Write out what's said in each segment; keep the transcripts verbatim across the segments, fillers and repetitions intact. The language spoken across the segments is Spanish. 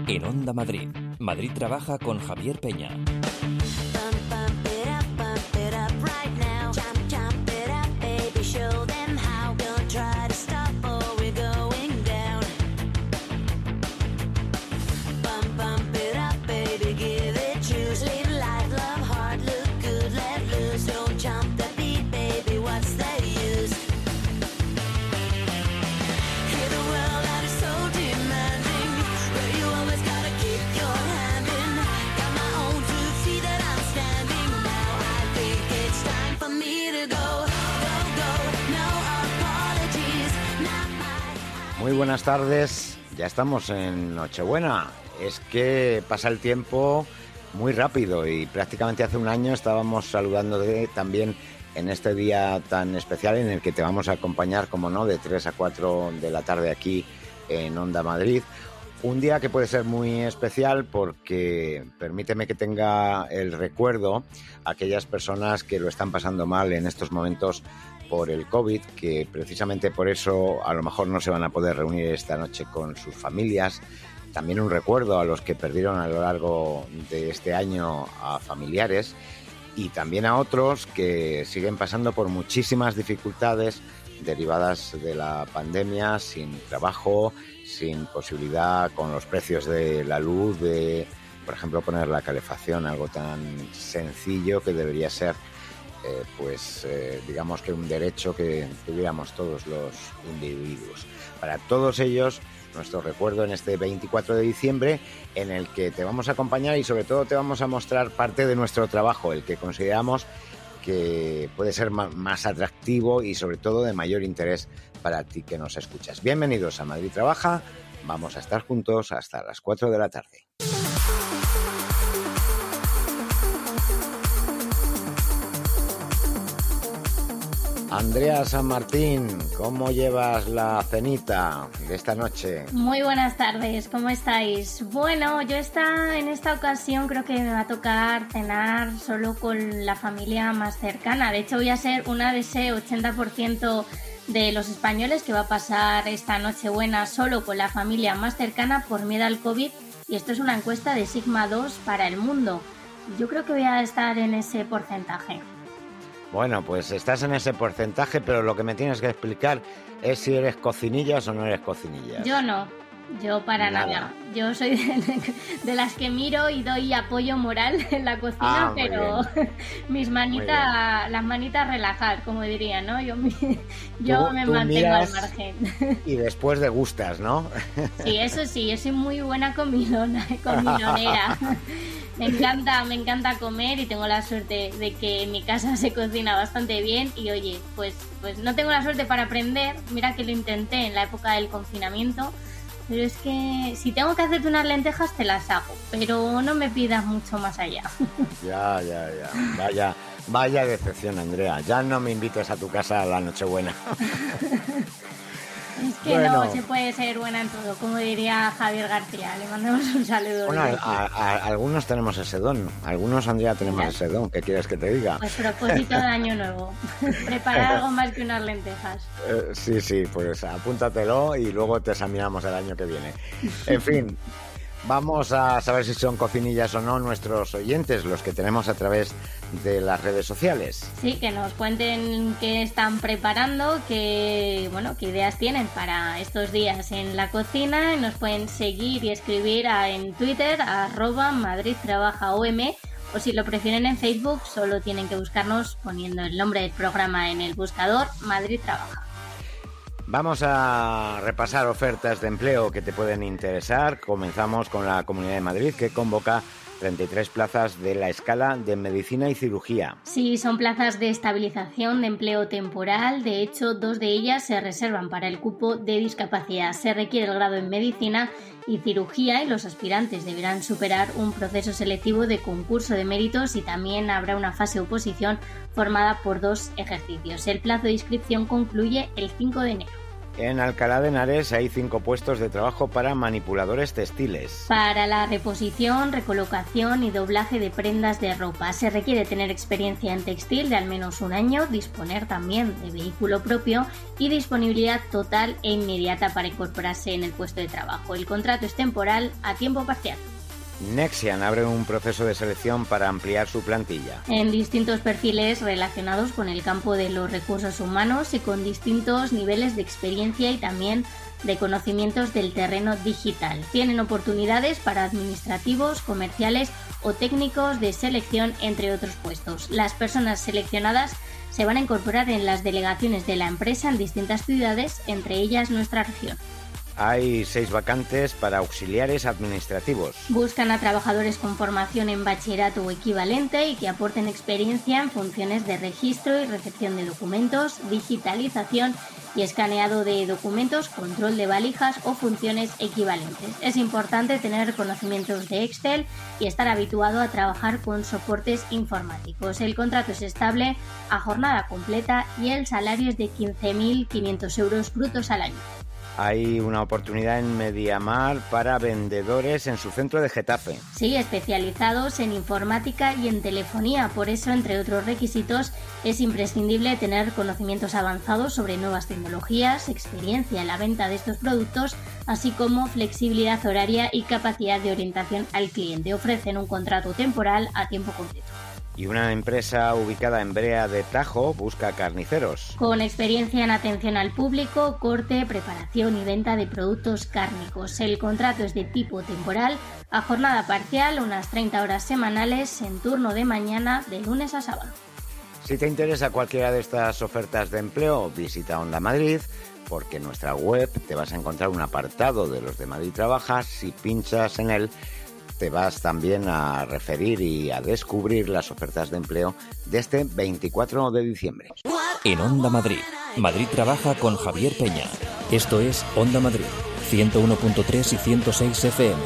En Onda Madrid, Madrid trabaja con Javier Peña. Muy buenas tardes, ya estamos en Nochebuena. Es que pasa el tiempo muy rápido y prácticamente hace un año estábamos saludándote también en este día tan especial en el que te vamos a acompañar, como no, de tres a cuatro de la tarde aquí en Onda Madrid. Un día que puede ser muy especial porque permíteme que tenga el recuerdo a aquellas personas que lo están pasando mal en estos momentos por el COVID, que precisamente por eso a lo mejor no se van a poder reunir esta noche con sus familias. También un recuerdo a los que perdieron a lo largo de este año a familiares y también a otros que siguen pasando por muchísimas dificultades derivadas de la pandemia, sin trabajo, sin posibilidad con los precios de la luz, de, por ejemplo, poner la calefacción, algo tan sencillo que debería ser Eh, pues eh, digamos que un derecho que tuviéramos todos los individuos. Para todos ellos, nuestro recuerdo en este veinticuatro de diciembre, en el que te vamos a acompañar y sobre todo te vamos a mostrar parte de nuestro trabajo, el que consideramos que puede ser más atractivo y sobre todo de mayor interés para ti que nos escuchas. Bienvenidos a Madrid Trabaja, vamos a estar juntos hasta las cuatro de la tarde. Andrea San Martín, ¿cómo llevas la cenita de esta noche? Muy buenas tardes, ¿cómo estáis? Bueno, yo esta, en esta ocasión creo que me va a tocar cenar solo con la familia más cercana. De hecho, voy a ser una de ese ochenta por ciento de los españoles que va a pasar esta Nochebuena solo con la familia más cercana por miedo al COVID. Y esto es una encuesta de Sigma dos para el mundo. Yo creo que voy a estar en ese porcentaje. Bueno, pues estás en ese porcentaje, pero lo que me tienes que explicar es si eres cocinillas o no eres cocinillas. Yo no, yo para nada. nada. Yo soy de, de las que miro y doy apoyo moral en la cocina, ah, pero mis manitas, las manitas relajar, como diría, ¿no? Yo, yo tú, me tú mantengo al margen. Y después degustas, ¿no? Sí, eso sí, yo soy muy buena comilona, comilonera. Me encanta, me encanta comer y tengo la suerte de que en mi casa se cocina bastante bien y oye, pues, pues no tengo la suerte para aprender, mira que lo intenté en la época del confinamiento, pero es que si tengo que hacerte unas lentejas te las hago, pero no me pidas mucho más allá. Ya, ya, ya, vaya, vaya decepción, Andrea, ya no me invites a tu casa a la Nochebuena. Es que bueno, no se puede ser buena en todo, como diría Javier García. Le mandamos un saludo. Bueno, a, a, a algunos tenemos ese don. Algunos, Andrea, tenemos Mira. ese don. ¿Qué quieres que te diga? Pues propósito de año nuevo. Preparar algo más que unas lentejas. Eh, sí, sí, pues apúntatelo y luego te examinamos el año que viene. En fin, vamos a saber si son cocinillas o no nuestros oyentes, los que tenemos a través de las redes sociales. Sí, que nos cuenten qué están preparando, qué, bueno, qué ideas tienen para estos días en la cocina. Nos pueden seguir y escribir a, en Twitter, a arroba Madrid Trabaja O M, o si lo prefieren en Facebook, solo tienen que buscarnos poniendo el nombre del programa en el buscador, Madrid Trabaja. Vamos a repasar ofertas de empleo que te pueden interesar. Comenzamos con la Comunidad de Madrid, que convoca treinta y tres plazas de la escala de medicina y cirugía. Sí, son plazas de estabilización de empleo temporal. De hecho, dos de ellas se reservan para el cupo de discapacidad. Se requiere el grado en medicina y cirugía y los aspirantes deberán superar un proceso selectivo de concurso de méritos y también habrá una fase de oposición formada por dos ejercicios. El plazo de inscripción concluye el cinco de enero. En Alcalá de Henares hay cinco puestos de trabajo para manipuladores textiles. Para la reposición, recolocación y doblaje de prendas de ropa se requiere tener experiencia en textil de al menos un año, disponer también de vehículo propio y disponibilidad total e inmediata para incorporarse en el puesto de trabajo. El contrato es temporal a tiempo parcial. Nexian abre un proceso de selección para ampliar su plantilla. En distintos perfiles relacionados con el campo de los recursos humanos y con distintos niveles de experiencia y también de conocimientos del terreno digital. Tienen oportunidades para administrativos, comerciales o técnicos de selección, entre otros puestos. Las personas seleccionadas se van a incorporar en las delegaciones de la empresa en distintas ciudades, entre ellas nuestra región. Hay seis vacantes para auxiliares administrativos. Buscan a trabajadores con formación en bachillerato o equivalente y que aporten experiencia en funciones de registro y recepción de documentos, digitalización y escaneado de documentos, control de valijas o funciones equivalentes. Es importante tener conocimientos de Excel y estar habituado a trabajar con soportes informáticos. El contrato es estable a jornada completa y el salario es de quince mil quinientos euros brutos al año. Hay una oportunidad en Mediamar para vendedores en su centro de Getafe. Sí, especializados en informática y en telefonía. Por eso, entre otros requisitos, es imprescindible tener conocimientos avanzados sobre nuevas tecnologías, experiencia en la venta de estos productos, así como flexibilidad horaria y capacidad de orientación al cliente. Ofrecen un contrato temporal a tiempo completo. Y una empresa ubicada en Brea de Tajo busca carniceros. Con experiencia en atención al público, corte, preparación y venta de productos cárnicos. El contrato es de tipo temporal, a jornada parcial, unas treinta horas semanales, en turno de mañana, de lunes a sábado. Si te interesa cualquiera de estas ofertas de empleo, visita Onda Madrid, porque en nuestra web te vas a encontrar un apartado de los de Madrid Trabaja. Si pinchas en él, te vas también a referir y a descubrir las ofertas de empleo de este veinticuatro de diciembre. En Onda Madrid, Madrid Trabaja con Javier Peña. Esto es Onda Madrid, ciento uno punto tres y ciento seis F M.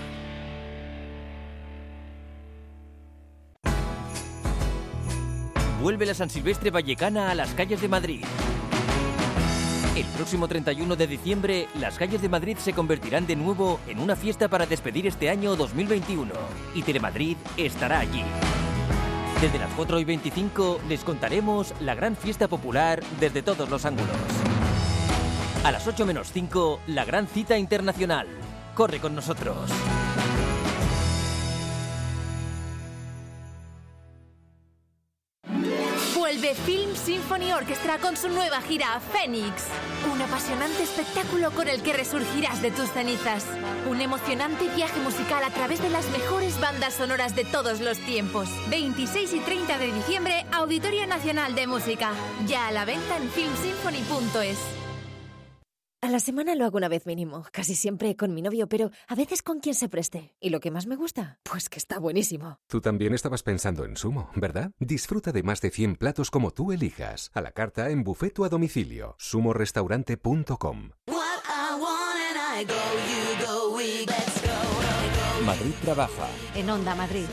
Vuelve la San Silvestre Vallecana a las calles de Madrid. El próximo treinta y uno de diciembre, las calles de Madrid se convertirán de nuevo en una fiesta para despedir este año dos mil veintiuno. Y Telemadrid estará allí. Desde las cuatro y veinticinco les contaremos la gran fiesta popular desde todos los ángulos. A las ocho menos cinco, la gran cita internacional. Corre con nosotros. Vuelve Film Symphony Orchestra con su nueva gira Fénix. Un apasionante espectáculo con el que resurgirás de tus cenizas. Un emocionante viaje musical a través de las mejores bandas sonoras de todos los tiempos. veintiséis y treinta de diciembre, Auditorio Nacional de Música. Ya a la venta en film symphony punto es. A la semana lo hago una vez mínimo, casi siempre con mi novio, pero a veces con quien se preste. ¿Y lo que más me gusta? Pues que está buenísimo. Tú también estabas pensando en Sumo, ¿verdad? Disfruta de más de cien platos como tú elijas. A la carta, en buffet o a domicilio. sumo restaurante punto com. Madrid Trabaja. En Onda Madrid.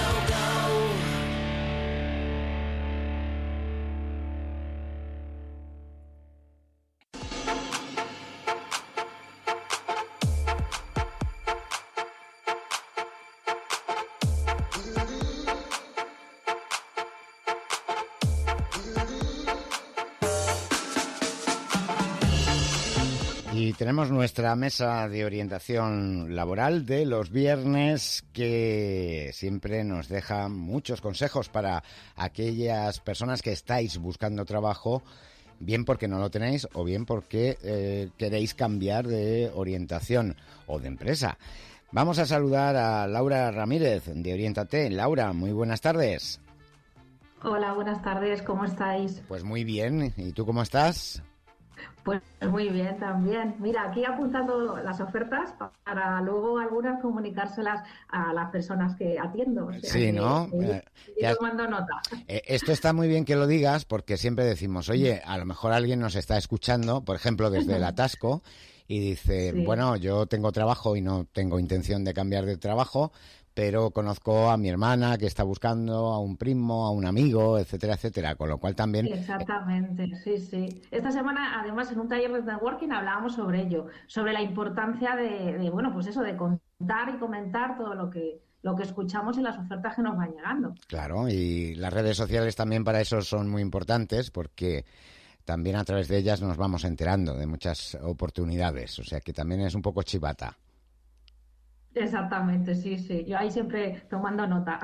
Y tenemos nuestra mesa de orientación laboral de los viernes, que siempre nos deja muchos consejos para aquellas personas que estáis buscando trabajo, bien porque no lo tenéis o bien porque eh, queréis cambiar de orientación o de empresa. Vamos a saludar a Laura Ramírez de Oriéntate. Laura, muy buenas tardes. Hola, buenas tardes, ¿cómo estáis? Pues muy bien, ¿y tú cómo estás? Pues muy bien también. Mira, aquí apuntando las ofertas para luego algunas comunicárselas a las personas que atiendo. O sea, sí, que, ¿no? Que, yo os mando nota. Eh, esto está muy bien que lo digas, porque siempre decimos, oye, a lo mejor alguien nos está escuchando, por ejemplo, desde el atasco, y dice, sí. bueno, yo tengo trabajo y no tengo intención de cambiar de trabajo, pero conozco a mi hermana que está buscando a un primo, a un amigo, etcétera, etcétera, con lo cual también... Exactamente, sí, sí. Esta semana, además, en un taller de networking hablábamos sobre ello, sobre la importancia de, de bueno, pues eso, de contar y comentar todo lo que, lo que escuchamos en las ofertas que nos van llegando. Claro, y las redes sociales también para eso son muy importantes, porque también a través de ellas nos vamos enterando de muchas oportunidades, o sea que también es un poco chivata. Exactamente, sí, sí. Yo ahí siempre tomando nota.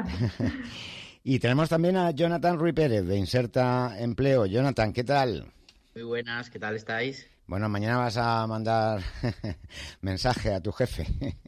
Y tenemos también a Jonathan Ruiz Pérez, de Inserta Empleo. Jonathan, ¿qué tal? Muy buenas, ¿qué tal estáis? Bueno, mañana vas a mandar mensaje a tu jefe.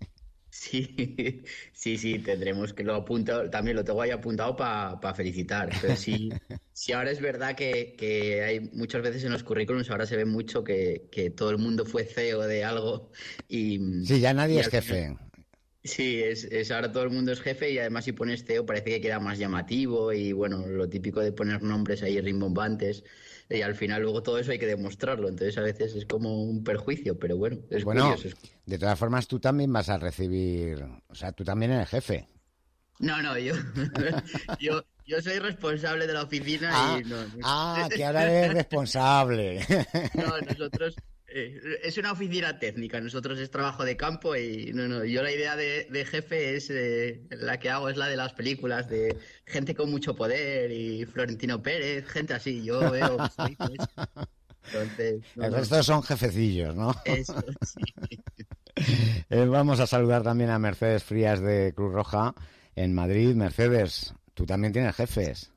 Sí, sí, sí, tendremos que lo apunto, también lo tengo ahí apuntado para pa felicitar. Pero sí, sí, ahora es verdad que, que hay muchas veces en los currículums, ahora se ve mucho que, que todo el mundo fue C E O de algo y... Sí, ya nadie y es jefe. Final, sí, es, es ahora todo el mundo es jefe y además si pones C E O parece que queda más llamativo y bueno, lo típico de poner nombres ahí rimbombantes. Y al final luego todo eso hay que demostrarlo, entonces a veces es como un perjuicio, pero bueno, es bueno, curioso. De todas formas tú también vas a recibir, o sea, tú también eres jefe. No, no, yo, yo, yo soy responsable de la oficina ah, y no, no. Ah, que ahora eres responsable. No, nosotros... Eh, es una oficina técnica, nosotros es trabajo de campo y no, no, yo la idea de, de jefe es eh, la que hago es la de las películas de gente con mucho poder y Florentino Pérez, gente así, yo veo entonces no, el no. resto son jefecillos, ¿no? Eso, sí. eh, vamos a saludar también a Mercedes Frías de Cruz Roja en Madrid. Mercedes, tú también tienes jefes.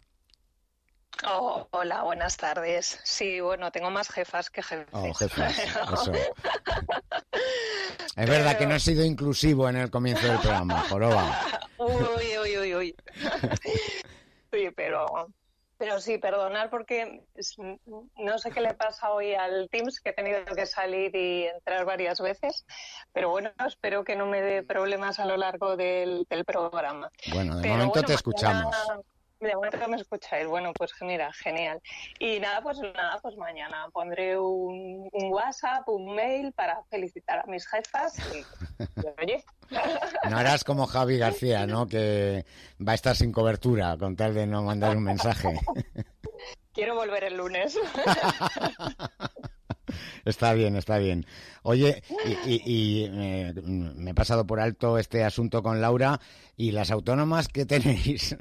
Oh, hola, buenas tardes. Sí, bueno, tengo más jefas que jefes. Oh, jefas, pero... eso. Es pero... verdad que no he sido inclusivo en el comienzo del programa, joroba. Uy, uy, uy, uy. Sí, pero... Pero sí, perdonar porque no sé qué le pasa hoy al Teams, que he tenido que salir y entrar varias veces, pero bueno, espero que no me dé problemas a lo largo del, del programa. Bueno, de pero momento bueno, te escuchamos. Mañana... De momento que me escucháis, bueno, pues mira, genial. Y nada, pues nada, pues mañana pondré un, un WhatsApp, un mail para felicitar a mis jefas y, y oye. No harás como Javi García, ¿no? Que va a estar sin cobertura con tal de no mandar un mensaje. Quiero volver el lunes. Está bien, está bien. Oye, y, y, y eh, me he pasado por alto este asunto con Laura. ¿Y las autónomas qué tenéis?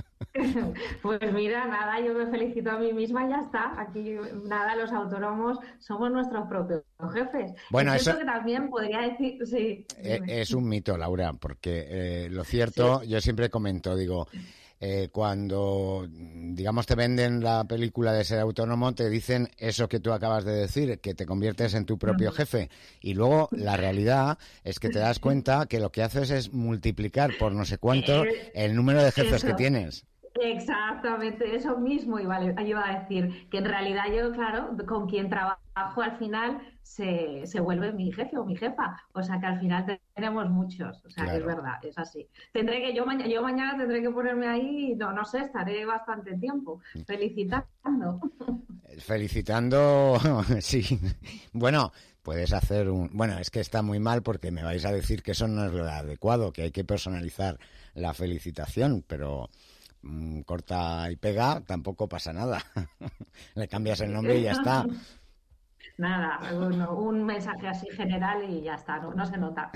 Pues mira, nada, yo me felicito a mí misma y ya está. Aquí, nada, los autónomos somos nuestros propios jefes. Bueno, es eso que también podría decir, sí. Eh, es un mito, Laura, porque eh, lo cierto, sí. Yo siempre comento, digo... Eh, cuando, digamos, te venden la película de ser autónomo, te dicen eso que tú acabas de decir, que te conviertes en tu propio jefe. Y luego la realidad es que te das cuenta que lo que haces es multiplicar por no sé cuánto el número de jefes eso. que tienes. Exactamente, eso mismo iba a, iba a decir, que en realidad yo, claro, con quien trabajo al final se, se vuelve mi jefe o mi jefa, o sea que al final tenemos muchos, o sea claro. Que es verdad, es así. Tendré que, yo, ma- yo mañana tendré que ponerme ahí, no, no sé, estaré bastante tiempo felicitando. Felicitando, sí, bueno... Puedes hacer un... Bueno, es que está muy mal porque me vais a decir que eso no es lo adecuado, que hay que personalizar la felicitación, pero mmm, corta y pega, tampoco pasa nada. Le cambias el nombre y ya está. Nada, bueno, un mensaje así general y ya está, no, no se nota.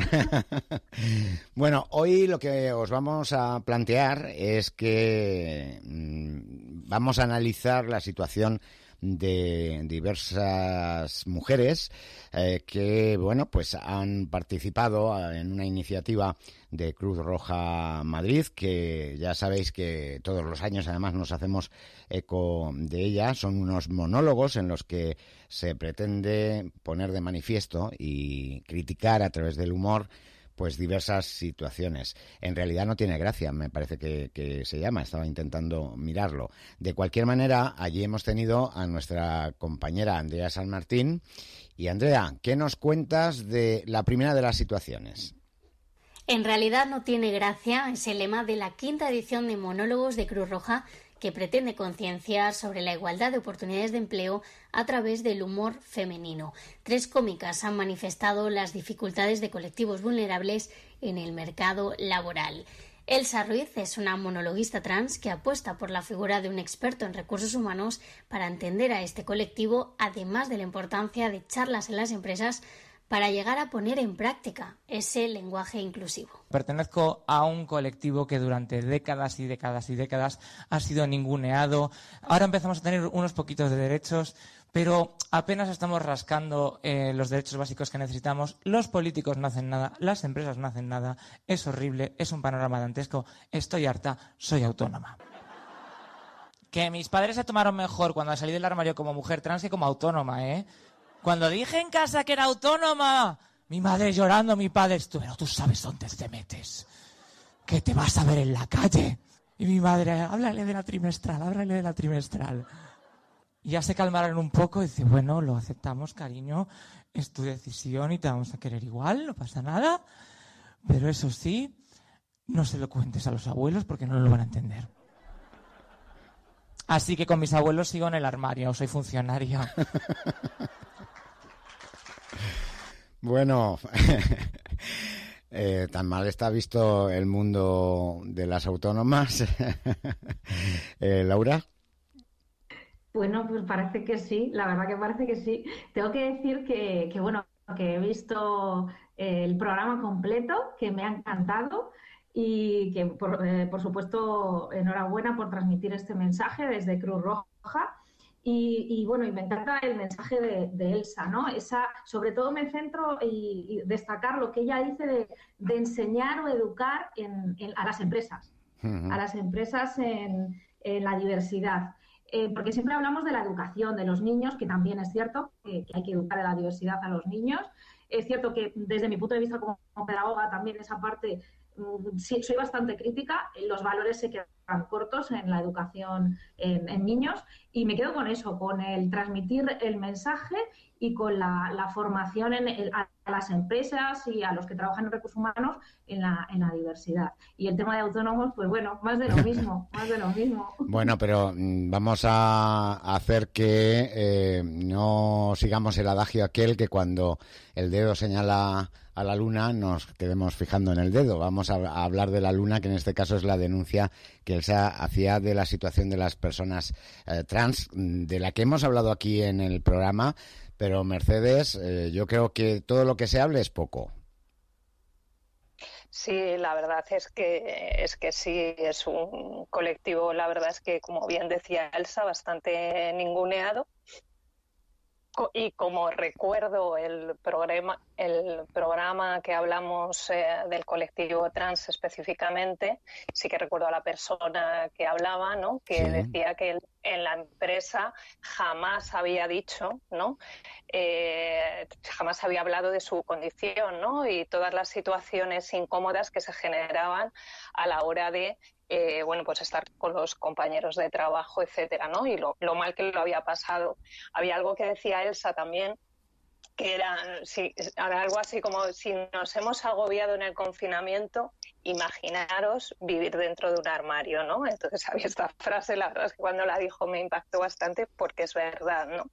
Bueno, hoy lo que os vamos a plantear es que mmm, vamos a analizar la situación de diversas mujeres eh, que, bueno, pues han participado en una iniciativa de Cruz Roja Madrid, que ya sabéis que todos los años además nos hacemos eco de ella. Son unos monólogos en los que se pretende poner de manifiesto y criticar a través del humor pues diversas situaciones. En realidad no tiene gracia, me parece que, que se llama, estaba intentando mirarlo. De cualquier manera, allí hemos tenido a nuestra compañera Andrea San Martín. Y Andrea, ¿qué nos cuentas de la primera de las situaciones? En realidad no tiene gracia es el lema de la quinta edición de Monólogos de Cruz Roja, que pretende concienciar sobre la igualdad de oportunidades de empleo a través del humor femenino. Tres cómicas han manifestado las dificultades de colectivos vulnerables en el mercado laboral. Elsa Ruiz es una monologuista trans que apuesta por la figura de un experto en recursos humanos para entender a este colectivo, además de la importancia de charlas en las empresas para llegar a poner en práctica ese lenguaje inclusivo. Pertenezco a un colectivo que durante décadas y décadas y décadas ha sido ninguneado. Ahora empezamos a tener unos poquitos de derechos, pero apenas estamos rascando eh, los derechos básicos que necesitamos. Los políticos no hacen nada, las empresas no hacen nada. Es horrible, es un panorama dantesco. Estoy harta, soy autónoma. Que mis padres se tomaron mejor cuando salí del armario como mujer trans que como autónoma, ¿eh? Cuando dije en casa que era autónoma, mi madre llorando, mi padre, pero tú sabes dónde te metes, que te vas a ver en la calle. Y mi madre, háblale de la trimestral, háblale de la trimestral. Y ya se calmaron un poco y dice, bueno, lo aceptamos, cariño, es tu decisión y te vamos a querer igual, no pasa nada. Pero eso sí, no se lo cuentes a los abuelos porque no lo van a entender. Así que con mis abuelos sigo en el armario, soy funcionaria. Bueno, eh, tan mal está visto el mundo de las autónomas. eh, Laura. Bueno, pues parece que sí, la verdad que parece que sí. Tengo que decir que, que bueno, que he visto el programa completo, que me ha encantado y que, por, eh, por supuesto, enhorabuena por transmitir este mensaje desde Cruz Roja. Y, y bueno, y me encanta el mensaje de, de Elsa, ¿no? Esa, sobre todo me centro y, y destacar lo que ella dice de, de enseñar o educar en, en, a las empresas, uh-huh. a las empresas en, en la diversidad. Eh, porque siempre hablamos de la educación de los niños, que también es cierto que, que hay que educar en la diversidad a los niños. Es cierto que desde mi punto de vista como, como pedagoga también esa parte mm, sí, soy bastante crítica. Los valores se quedan cortos en la educación en, en niños y me quedo con eso, con el transmitir el mensaje y con la, la formación en el, a las empresas y a los que trabajan en recursos humanos en la, en la diversidad. Y el tema de autónomos, pues bueno, más de lo mismo, más de lo mismo. Bueno, pero vamos a hacer que eh, no sigamos el adagio aquel que cuando el dedo señala a la luna nos quedemos fijando en el dedo. Vamos a, a hablar de la luna, que en este caso es la denuncia que Elsa hacía de la situación de las personas eh, trans, de la que hemos hablado aquí en el programa. Pero Mercedes, eh, yo creo que todo lo que se hable es poco. Sí, la verdad es que es que sí, es un colectivo, la verdad es que, como bien decía Elsa, bastante ninguneado. Y como recuerdo el programa, el programa que hablamos eh, del colectivo trans específicamente, sí que recuerdo a la persona que hablaba, ¿no? Que sí. Decía que en la empresa jamás había dicho, ¿no? Eh, jamás había hablado de su condición, ¿no? Y todas las situaciones incómodas que se generaban a la hora de Eh, bueno, pues estar con los compañeros de trabajo, etcétera, ¿no? Y lo, lo mal que lo había pasado. Había algo que decía Elsa también, que era, sí, era algo así como, si nos hemos agobiado en el confinamiento, imaginaros vivir dentro de un armario, ¿no? Entonces había esta frase, la verdad es que cuando la dijo me impactó bastante porque es verdad, ¿no?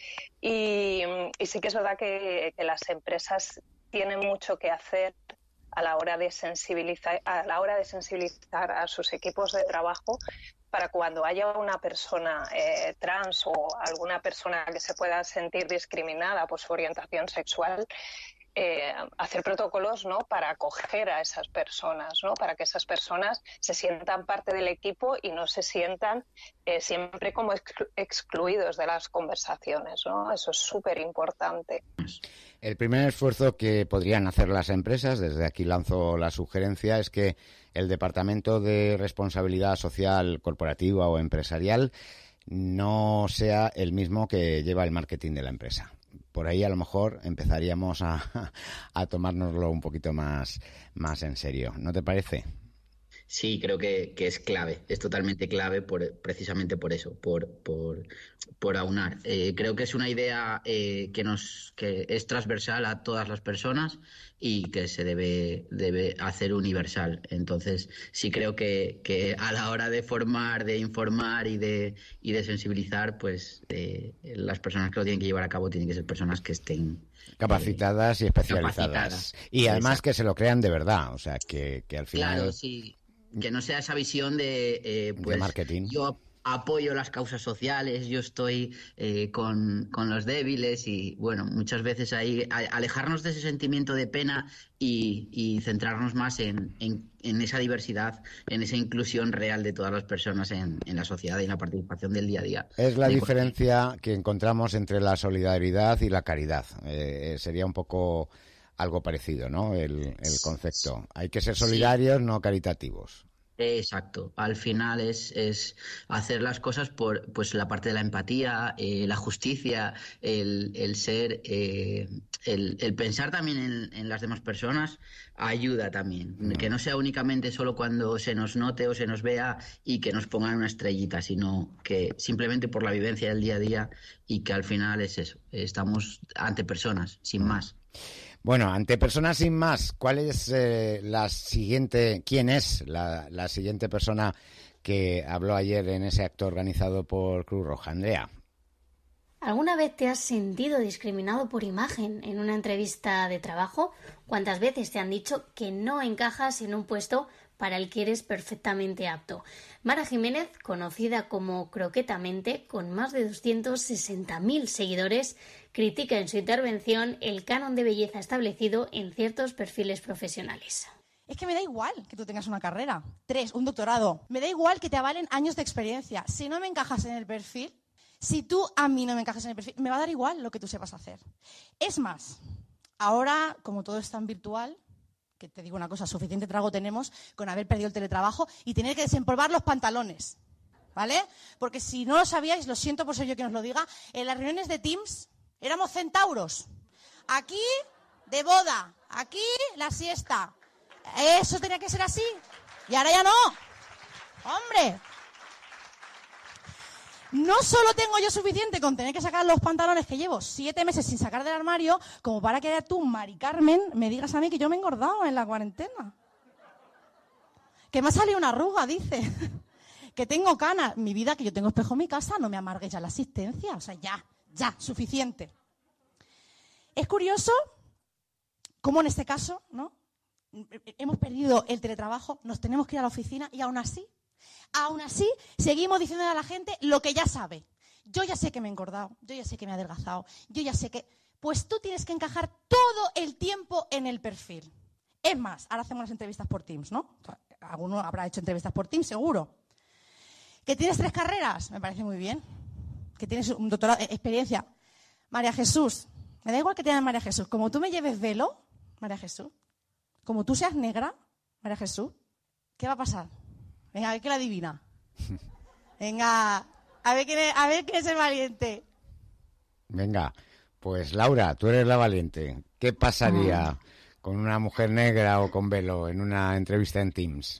Y, y sí que es verdad que, que las empresas tienen mucho que hacer a la hora de sensibilizar a la hora de sensibilizar a sus equipos de trabajo para cuando haya una persona eh, trans o alguna persona que se pueda sentir discriminada por su orientación sexual, eh, hacer protocolos, ¿no? Para acoger a esas personas, ¿no? Para que esas personas se sientan parte del equipo y no se sientan eh, siempre como exclu- excluidos de las conversaciones, ¿no? Eso es súper importante. El primer esfuerzo que podrían hacer las empresas, desde aquí lanzo la sugerencia, es que el Departamento de Responsabilidad Social Corporativa o Empresarial no sea el mismo que lleva el marketing de la empresa. Por ahí a lo mejor empezaríamos a, a tomárnoslo un poquito más, más en serio. ¿No te parece? Sí, creo que, que es clave, es totalmente clave por, precisamente por eso, por, por, por aunar. Eh, creo que es una idea eh, que nos que es transversal a todas las personas y que se debe, debe hacer universal. Entonces, sí creo que, que a la hora de formar, de informar y de, y de sensibilizar, pues eh, las personas que lo tienen que llevar a cabo tienen que ser personas que estén capacitadas eh, y especializadas. Capacitadas. Y además Exacto. Que se lo crean de verdad, o sea, que, que al final... Claro, sí. que no sea esa visión de, eh, pues, de marketing. Yo apoyo las causas sociales, yo estoy eh, con, con los débiles y, bueno, muchas veces ahí a, alejarnos de ese sentimiento de pena y, y centrarnos más en, en, en esa diversidad, en esa inclusión real de todas las personas en, en la sociedad y en la participación del día a día. Es la de diferencia cualquier... que encontramos entre la solidaridad y la caridad. Eh, sería un poco algo parecido, ¿no? El, el concepto. Hay que ser solidarios, sí. No caritativos. Exacto, al final es, es hacer las cosas por pues la parte de la empatía, eh, la justicia, el, el ser, eh, el, el pensar también en, en las demás personas ayuda también, mm. que no sea únicamente solo cuando se nos note o se nos vea y que nos pongan una estrellita, sino que simplemente por la vivencia del día a día y que al final es eso, estamos ante personas, sin más. Bueno, ante personas sin más, ¿cuál es eh, la siguiente, quién es la, la siguiente persona que habló ayer en ese acto organizado por Cruz Roja? Andrea. ¿Alguna vez te has sentido discriminado por imagen en una entrevista de trabajo? ¿Cuántas veces te han dicho que no encajas en un puesto para el que eres perfectamente apto? Mara Jiménez, conocida como Croquetamente, con más de doscientos sesenta mil seguidores, critica en su intervención el canon de belleza establecido en ciertos perfiles profesionales. Es que me da igual que tú tengas una carrera, tres, un doctorado. Me da igual que te avalen años de experiencia. Si no me encajas en el perfil, si tú a mí no me encajas en el perfil, me va a dar igual lo que tú sepas hacer. Es más, ahora, como todo es tan virtual, que te digo una cosa, suficiente trago tenemos con haber perdido el teletrabajo y tener que desempolvar los pantalones, ¿vale? Porque si no lo sabíais, lo siento por ser yo quien os lo diga, en las reuniones de Teams éramos centauros. Aquí, de boda. Aquí, la siesta. Eso tenía que ser así. Y ahora ya no. ¡Hombre! No solo tengo yo suficiente con tener que sacar los pantalones que llevo siete meses sin sacar del armario, como para que tú, Mari Carmen, me digas a mí que yo me he engordado en la cuarentena. Que me ha salido una arruga, dice. Que tengo canas. Mi vida, que yo tengo espejo en mi casa, no me amargues ya la asistencia. O sea, ya, ya, suficiente. Es curioso cómo en este caso, ¿no? Hemos perdido el teletrabajo, nos tenemos que ir a la oficina y aún así, aún así, seguimos diciendo a la gente lo que ya sabe. Yo ya sé que me he engordado, yo ya sé que me he adelgazado, yo ya sé que... Pues tú tienes que encajar todo el tiempo en el perfil. Es más, ahora hacemos las entrevistas por Teams, ¿no? Alguno habrá hecho entrevistas por Teams, seguro. ¿Que tienes tres carreras? Me parece muy bien. Que tienes un doctorado, experiencia. María Jesús, me da igual que tengas María Jesús. Como tú me lleves velo, María Jesús, como tú seas negra, María Jesús, ¿qué va a pasar? Venga, a ver quién la adivina. Venga, a ver quién es, a ver quién es el valiente. Venga, pues Laura, tú eres la valiente. ¿Qué pasaría ah. con una mujer negra o con velo en una entrevista en Teams?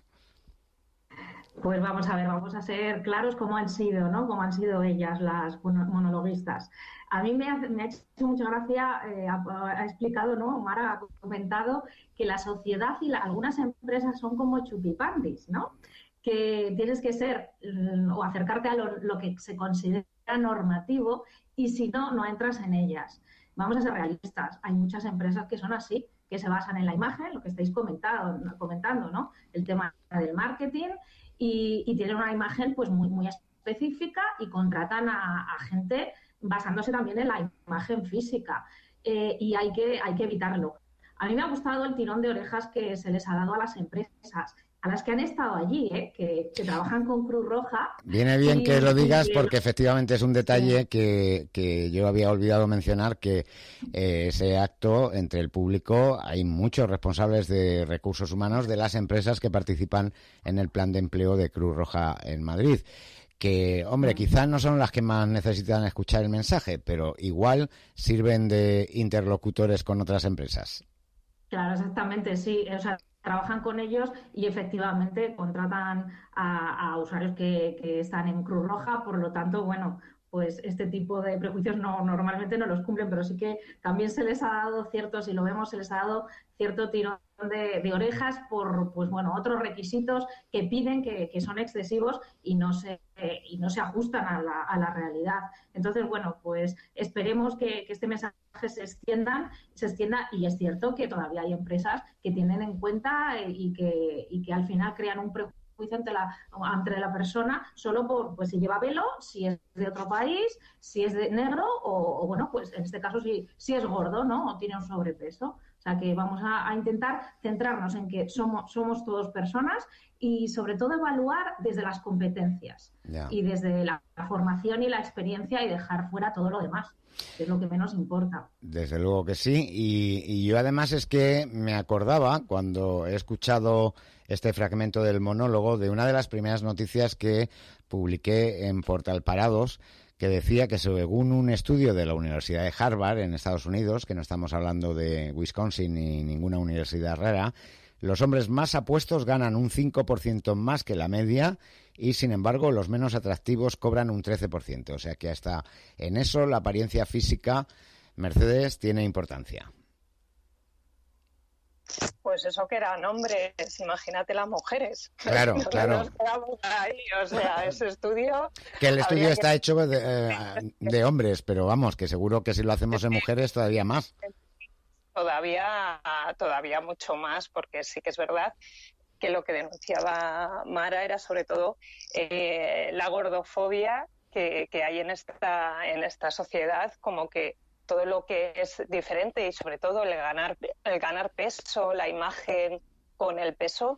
Pues vamos a ver, vamos a ser claros cómo han sido, ¿no? Cómo han sido ellas las monologuistas. A mí me ha, me ha hecho mucha gracia, eh, ha, ha explicado, ¿no? Mara ha comentado que la sociedad y la, algunas empresas son como chupipandis, ¿no? Que tienes que ser o acercarte a lo, lo que se considera normativo y si no, no entras en ellas. Vamos a ser realistas. Hay muchas empresas que son así, que se basan en la imagen, lo que estáis comentando, comentando, ¿no? El tema del marketing y, y tienen una imagen pues muy, muy específica y contratan a, a gente basándose también en la imagen física eh, y hay que, hay que evitarlo. A mí me ha gustado el tirón de orejas que se les ha dado a las empresas, a las que han estado allí, ¿eh? que, que trabajan con Cruz Roja. Viene bien y, que lo digas porque efectivamente es un detalle sí. que, que yo había olvidado mencionar, que eh, ese acto entre el público hay muchos responsables de recursos humanos de las empresas que participan en el plan de empleo de Cruz Roja en Madrid. Que, hombre, quizás no son las que más necesitan escuchar el mensaje, pero igual sirven de interlocutores con otras empresas. Claro, exactamente, sí. O sea, trabajan con ellos y efectivamente contratan a, a usuarios que, que están en Cruz Roja, por lo tanto, bueno, pues este tipo de prejuicios no normalmente no los cumplen, pero sí que también se les ha dado cierto, si lo vemos, se les ha dado cierto tirón de, de orejas por, pues bueno, otros requisitos que piden que, que son excesivos y no se eh, y no se ajustan a la, a la realidad. Entonces, bueno, pues esperemos que, que este mensaje se extiendan, se extienda y es cierto que todavía hay empresas que tienen en cuenta y que, y que al final crean un prejuicio juicio ante la, ante la persona solo por pues si lleva velo, si es de otro país, si es de negro o, o bueno, pues en este caso si, si es gordo, ¿no? O tiene un sobrepeso. O sea que vamos a, a intentar centrarnos en que somos, somos todos personas y sobre todo evaluar desde las competencias yeah. y desde la, la formación y la experiencia y dejar fuera todo lo demás, que es lo que menos importa. Desde luego que sí. Y, y yo además es que me acordaba cuando he escuchado este fragmento del monólogo de una de las primeras noticias que publiqué en Portal Parados, que decía que según un estudio de la Universidad de Harvard en Estados Unidos, que no estamos hablando de Wisconsin ni ninguna universidad rara, los hombres más apuestos ganan un cinco por ciento más que la media y, sin embargo, los menos atractivos cobran un trece por ciento. O sea que hasta en eso la apariencia física, Mercedes, tiene importancia. Pues eso que eran hombres, imagínate las mujeres. Claro, nos, claro. Nos quedamos ahí, o sea, ese estudio... Que el estudio está que... hecho de, eh, de hombres, pero vamos, que seguro que si lo hacemos en mujeres todavía más. Todavía, todavía mucho más, porque sí que es verdad que lo que denunciaba Mara era sobre todo eh, la gordofobia que, que hay en esta, en esta sociedad, como que todo lo que es diferente y sobre todo el ganar, el ganar peso, la imagen con el peso,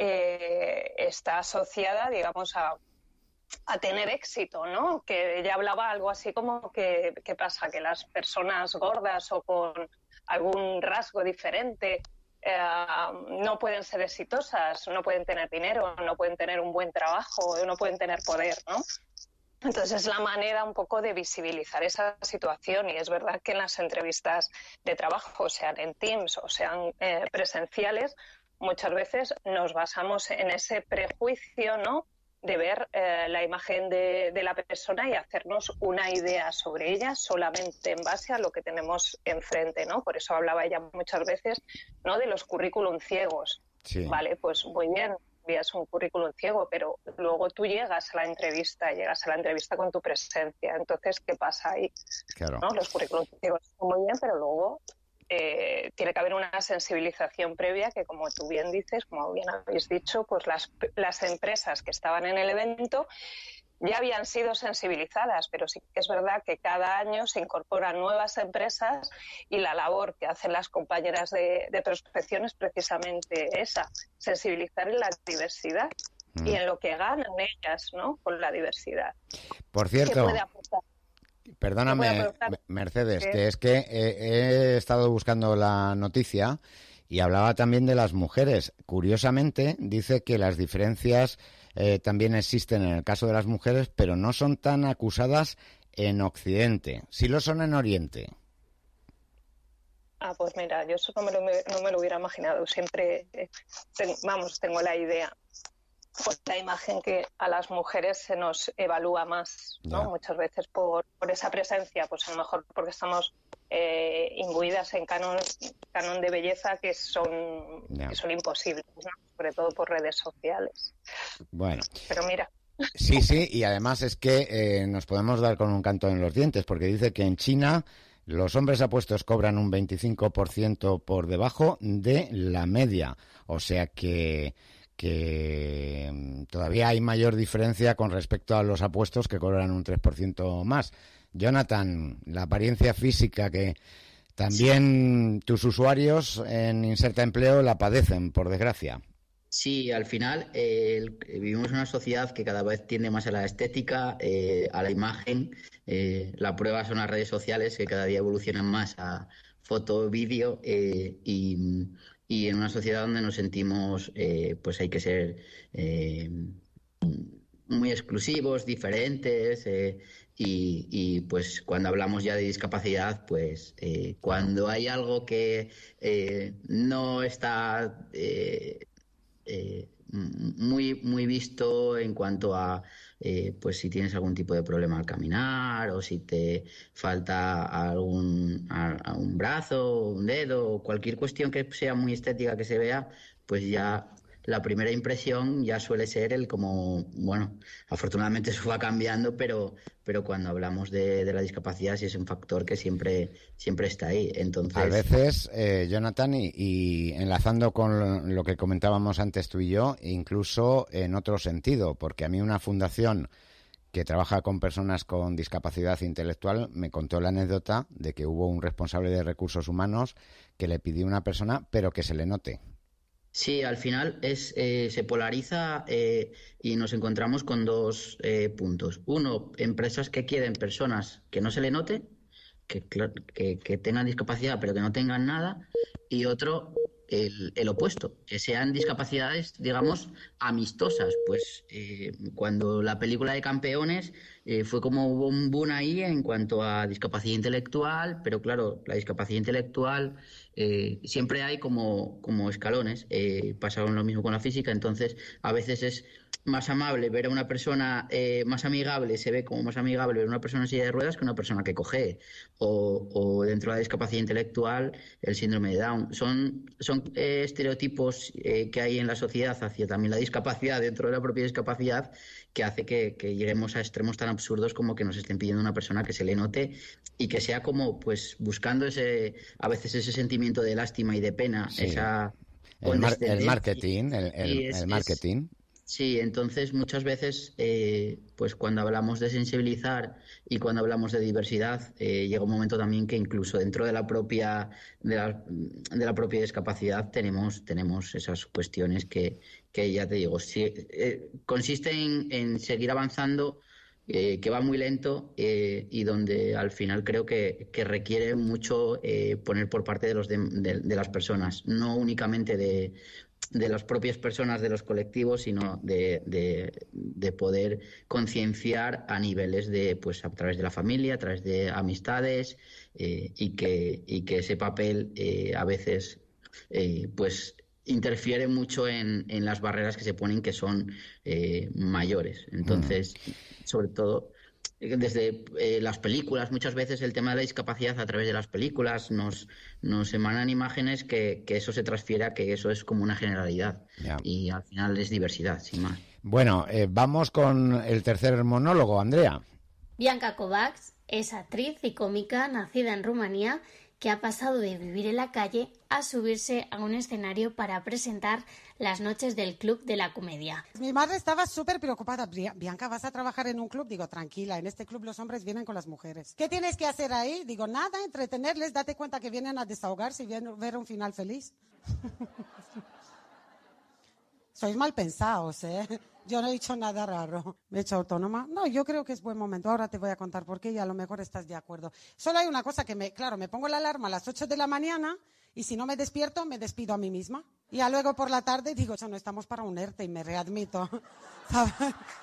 eh, está asociada, digamos, a, a tener éxito, ¿no? Que ella hablaba algo así como que, ¿qué pasa? Que las personas gordas o con algún rasgo diferente eh, no pueden ser exitosas, no pueden tener dinero, no pueden tener un buen trabajo, no pueden tener poder, ¿no? Entonces es la manera un poco de visibilizar esa situación y es verdad que en las entrevistas de trabajo, sean en Teams o sean eh, presenciales, muchas veces nos basamos en ese prejuicio, ¿no?, de ver eh, la imagen de, de la persona y hacernos una idea sobre ella solamente en base a lo que tenemos enfrente, ¿no? Por eso hablaba ella muchas veces, ¿no?, de los currículum ciegos. Sí. Vale, pues muy bien, envías un currículum ciego, pero luego tú llegas a la entrevista, llegas a la entrevista con tu presencia. Entonces, ¿qué pasa ahí? Claro. ¿No? Los currículum ciegos están muy bien, pero luego eh, tiene que haber una sensibilización previa que, como tú bien dices, como bien habéis dicho, pues las, las empresas que estaban en el evento ya habían sido sensibilizadas, pero sí que es verdad que cada año se incorporan nuevas empresas y la labor que hacen las compañeras de, de prospección es precisamente esa, sensibilizar en la diversidad mm. y en lo que ganan ellas, ¿no?, con la diversidad. Por cierto, ¿qué puede aportar? Perdóname, Mercedes, ¿Qué? que es que he, he estado buscando la noticia y hablaba también de las mujeres. Curiosamente, dice que las diferencias Eh, también existen en el caso de las mujeres, pero no son tan acusadas en Occidente. Sí lo son en Oriente. Ah, pues mira, yo eso no me lo, no me lo hubiera imaginado. Siempre, eh, ten, vamos, tengo la idea. Pues la imagen que a las mujeres se nos evalúa más, ¿no? Yeah. Muchas veces por, por esa presencia, pues a lo mejor porque estamos eh, imbuidas en canon, canon de belleza que son, yeah. que son imposibles, ¿no? Sobre todo por redes sociales. Bueno. Pero mira. Sí, sí, y además es que eh, nos podemos dar con un canto en los dientes, porque dice que en China los hombres apuestos cobran un veinticinco por ciento por debajo de la media, o sea que... que todavía hay mayor diferencia con respecto a los apuestos que cobran un tres por ciento más. Jonathan, la apariencia física que también tus usuarios en Inserta Empleo la padecen, por desgracia. Sí, al final eh, el, vivimos en una sociedad que cada vez tiende más a la estética, eh, a la imagen. Eh, la prueba son las redes sociales que cada día evolucionan más a foto, vídeo eh, y... y en una sociedad donde nos sentimos, eh, pues hay que ser eh, muy exclusivos, diferentes, eh, y, y pues cuando hablamos ya de discapacidad, pues eh, cuando hay algo que eh, no está eh, eh, muy, muy visto en cuanto a eh, pues si tienes algún tipo de problema al caminar o si te falta algún a, a un brazo, un dedo o cualquier cuestión que sea muy estética que se vea, pues ya la primera impresión ya suele ser el como, bueno, afortunadamente eso va cambiando, pero, pero cuando hablamos de, de la discapacidad sí es un factor que siempre, siempre está ahí. Entonces, a veces, eh, Jonathan, y, y enlazando con lo que comentábamos antes tú y yo, incluso en otro sentido, porque a mí una fundación que trabaja con personas con discapacidad intelectual me contó la anécdota de que hubo un responsable de recursos humanos que le pidió a una persona, pero que se le note. Sí, al final es eh, se polariza eh, y nos encontramos con dos eh, puntos. Uno, empresas que quieren personas que no se le note, que, que, que tengan discapacidad pero que no tengan nada. Y otro, el, el opuesto, que sean discapacidades, digamos, amistosas. Pues eh, cuando la película de Campeones eh, fue como hubo un boom ahí en cuanto a discapacidad intelectual, pero claro, la discapacidad intelectual eh, siempre hay como, como escalones. Eh, pasaron lo mismo con la física, entonces a veces es más amable ver a una persona eh, más amigable, se ve como más amigable ver a una persona en silla de ruedas que una persona que cojee, o, o dentro de la discapacidad intelectual el síndrome de Down. Son, son eh, estereotipos eh, que hay en la sociedad hacia también la discapacidad dentro de la propia discapacidad, que hace que, que lleguemos a extremos tan absurdos como que nos estén pidiendo una persona que se le note y que sea como pues buscando ese a veces ese sentimiento de lástima y de pena, sí. esa el, mar, el marketing, el, el, es, el marketing. Es, Sí, entonces muchas veces, eh, pues cuando hablamos de sensibilizar y cuando hablamos de diversidad, eh, llega un momento también que incluso dentro de la propia de la, de la propia discapacidad tenemos tenemos esas cuestiones que, que ya te digo, si, eh, consiste en, en seguir avanzando, eh, que va muy lento eh, y donde al final creo que, que requiere mucho eh, poner por parte de los de, de, de las personas, no únicamente de de las propias personas de los colectivos, sino de, de, de poder concienciar a niveles de, pues a través de la familia, a través de amistades, eh, y que y que ese papel eh, a veces eh, pues interfiere mucho en, en las barreras que se ponen, que son eh, mayores. Entonces, mm. sobre todo desde eh, las películas, muchas veces el tema de la discapacidad a través de las películas nos, nos emanan imágenes que, que eso se transfiere a que eso es como una generalidad, yeah. Y al final es diversidad, sin más. Bueno, eh, vamos con el tercer monólogo, Andrea. Bianca Kovacs es actriz y cómica nacida en Rumanía, que ha pasado de vivir en la calle a subirse a un escenario para presentar las noches del Club de la Comedia. Mi madre estaba súper preocupada. Bianca, ¿vas a trabajar en un club? Digo, tranquila, en este club los hombres vienen con las mujeres. ¿Qué tienes que hacer ahí? Digo, nada, entretenerles, date cuenta que vienen a desahogarse y ver un final feliz. Sois mal pensados, ¿eh? Yo no he dicho nada raro. ¿Me he hecho autónoma? No, yo creo que es buen momento. Ahora te voy a contar por qué y a lo mejor estás de acuerdo. Solo hay una cosa que me... Claro, me pongo la alarma a las ocho de la mañana y si no me despierto, me despido a mí misma. Y ya luego por la tarde digo, no estamos para un ERTE y me readmito. ¿Sabes?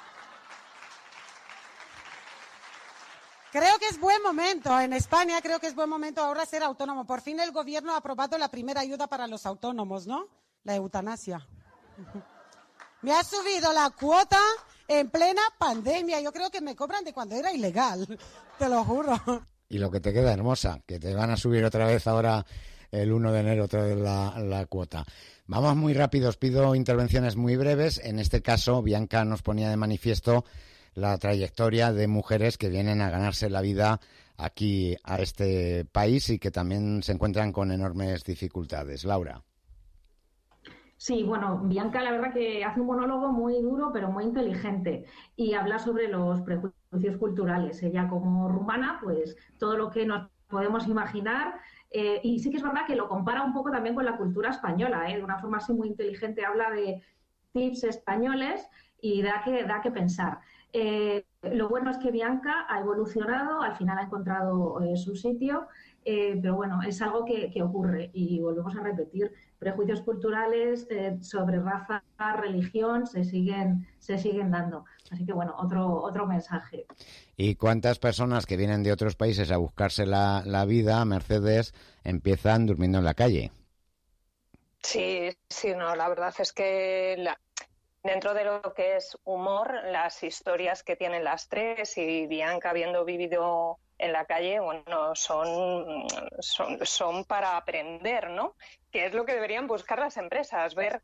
Creo que es buen momento. En España creo que es buen momento ahora ser autónomo. Por fin el gobierno ha aprobado la primera ayuda para los autónomos, ¿no? La eutanasia. Me ha subido la cuota en plena pandemia. Yo creo que me cobran de cuando era ilegal, te lo juro. Y lo que te queda, hermosa, que te van a subir otra vez ahora el uno de enero otra vez la, la cuota. Vamos muy rápido, os pido intervenciones muy breves. En este caso, Bianca nos ponía de manifiesto la trayectoria de mujeres que vienen a ganarse la vida aquí a este país y que también se encuentran con enormes dificultades. Laura. Sí, bueno, Bianca la verdad que hace un monólogo muy duro pero muy inteligente y habla sobre los prejuicios culturales. Ella como rumana, pues todo lo que nos podemos imaginar, eh, y sí que es verdad que lo compara un poco también con la cultura española, ¿eh? De una forma así muy inteligente habla de tips españoles y da que, da que pensar. Eh, lo bueno es que Bianca ha evolucionado, al final ha encontrado eh, su sitio, eh, pero bueno, es algo que, que ocurre y volvemos a repetir. Prejuicios culturales eh, sobre raza, religión, se siguen, se siguen dando. Así que, bueno, otro, otro mensaje. ¿Y cuántas personas que vienen de otros países a buscarse la, la vida, Mercedes, empiezan durmiendo en la calle? Sí, sí, no, la verdad es que la, dentro de lo que es humor, las historias que tienen las tres y Bianca habiendo vivido en la calle, bueno, son, son, son para aprender, ¿no? Que es lo que deberían buscar las empresas, ver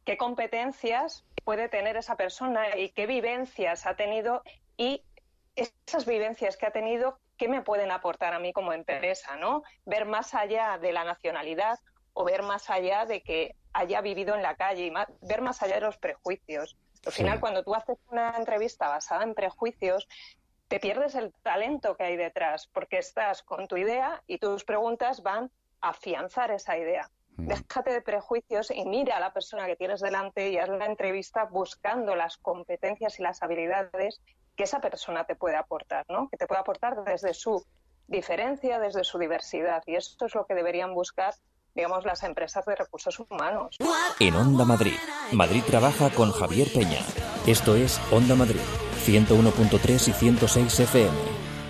qué competencias puede tener esa persona y qué vivencias ha tenido, y esas vivencias que ha tenido, qué me pueden aportar a mí como empresa, ¿no? Ver más allá de la nacionalidad o ver más allá de que haya vivido en la calle y más, ver más allá de los prejuicios. Al final, sí. Cuando tú haces una entrevista basada en prejuicios, te pierdes el talento que hay detrás, porque estás con tu idea y tus preguntas van a afianzar esa idea. Mm. Déjate de prejuicios y mira a la persona que tienes delante y haz la entrevista buscando las competencias y las habilidades que esa persona te puede aportar, ¿no? Que te puede aportar desde su diferencia, desde su diversidad. Y esto es lo que deberían buscar, digamos, las empresas de recursos humanos. En Onda Madrid, Madrid trabaja con Javier Peña. Esto es Onda Madrid, ciento uno punto tres y ciento seis F M.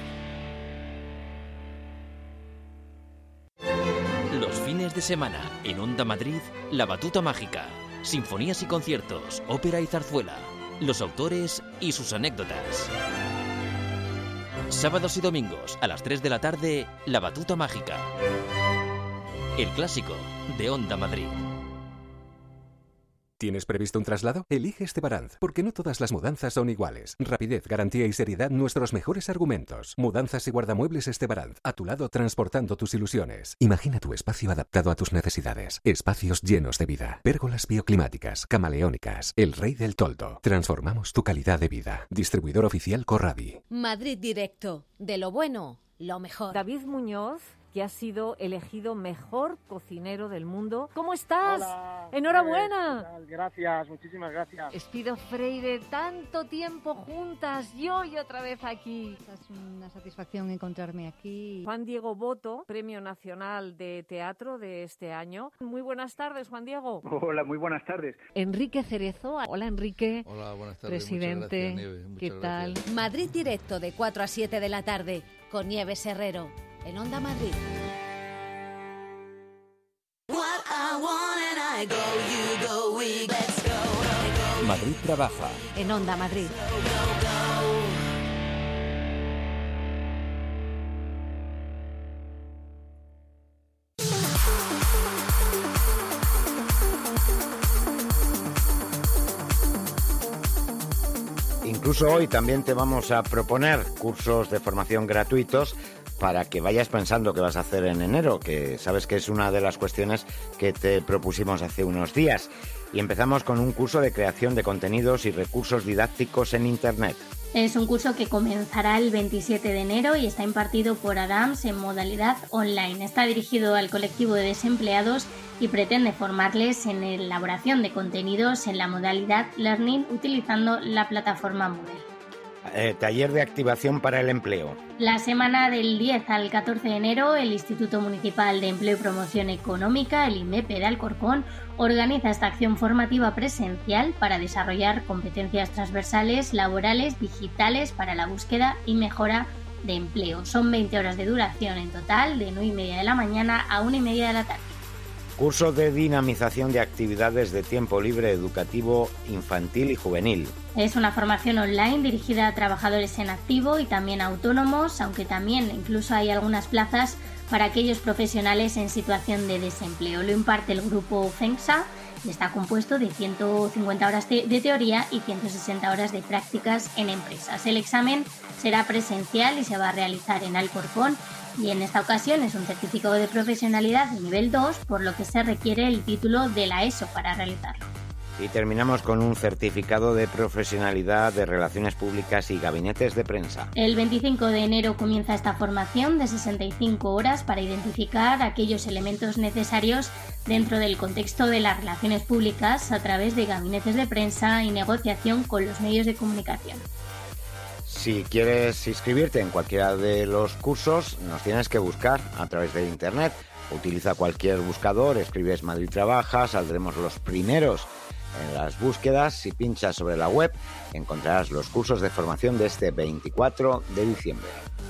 Los fines de semana, en Onda Madrid, La Batuta Mágica. Sinfonías y conciertos, ópera y zarzuela. Los autores y sus anécdotas. Sábados y domingos, a las tres de la tarde, La Batuta Mágica. El clásico de Onda Madrid. ¿Tienes previsto un traslado? Elige Estebaranz, porque no todas las mudanzas son iguales. Rapidez, garantía y seriedad, nuestros mejores argumentos. Mudanzas y guardamuebles Estebaranz, a tu lado transportando tus ilusiones. Imagina tu espacio adaptado a tus necesidades. Espacios llenos de vida. Pérgolas bioclimáticas, camaleónicas. El rey del toldo. Transformamos tu calidad de vida. Distribuidor oficial Corradi. Madrid Directo. De lo bueno, lo mejor. David Muñoz, que ha sido elegido mejor cocinero del mundo. ¿Cómo estás? Hola, ¡enhorabuena! ¿qué tal? Gracias, muchísimas gracias. Espido Freire, tanto tiempo juntas, yo y otra vez aquí. Es una satisfacción encontrarme aquí. Juan Diego Boto, Premio Nacional de Teatro de este año. Muy buenas tardes, Juan Diego. Hola, muy buenas tardes. Enrique Cerezo. Hola, Enrique. Hola, buenas tardes. Presidente. Muchas gracias, Nieves. ¿Qué tal? Gracias. Madrid Directo, de cuatro a siete de la tarde, con Nieves Herrero. En Onda Madrid. Madrid trabaja. En Onda Madrid. Incluso hoy también te vamos a proponer cursos de formación gratuitos para que vayas pensando qué vas a hacer en enero, que sabes que es una de las cuestiones que te propusimos hace unos días. Y empezamos con un curso de creación de contenidos y recursos didácticos en Internet. Es un curso que comenzará el veintisiete de enero y está impartido por Adams en modalidad online. Está dirigido al colectivo de desempleados y pretende formarles en elaboración de contenidos en la modalidad Learning utilizando la plataforma Moodle. Eh, taller de activación para el empleo. La semana del diez al catorce de enero, el Instituto Municipal de Empleo y Promoción Económica, el IMEPE de Alcorcón, organiza esta acción formativa presencial para desarrollar competencias transversales, laborales, digitales para la búsqueda y mejora de empleo. Son veinte horas de duración en total, de nueve y media de la mañana a una y media de la tarde. Curso de dinamización de actividades de tiempo libre educativo infantil y juvenil. Es una formación online dirigida a trabajadores en activo y también a autónomos, aunque también incluso hay algunas plazas para aquellos profesionales en situación de desempleo. Lo imparte el grupo FENSA y está compuesto de ciento cincuenta horas de, de teoría y ciento sesenta horas de prácticas en empresas. El examen será presencial y se va a realizar en Alcorcón. Y en esta ocasión es un certificado de profesionalidad de nivel dos, por lo que se requiere el título de la ESO para realizarlo. Y terminamos con un certificado de profesionalidad de relaciones públicas y gabinetes de prensa. El veinticinco de enero comienza esta formación de sesenta y cinco horas para identificar aquellos elementos necesarios dentro del contexto de las relaciones públicas a través de gabinetes de prensa y negociación con los medios de comunicación. Si quieres inscribirte en cualquiera de los cursos, nos tienes que buscar a través de Internet. Utiliza cualquier buscador, escribes Madrid Trabaja, saldremos los primeros en las búsquedas. Si pinchas sobre la web, encontrarás los cursos de formación de este veinticuatro de diciembre.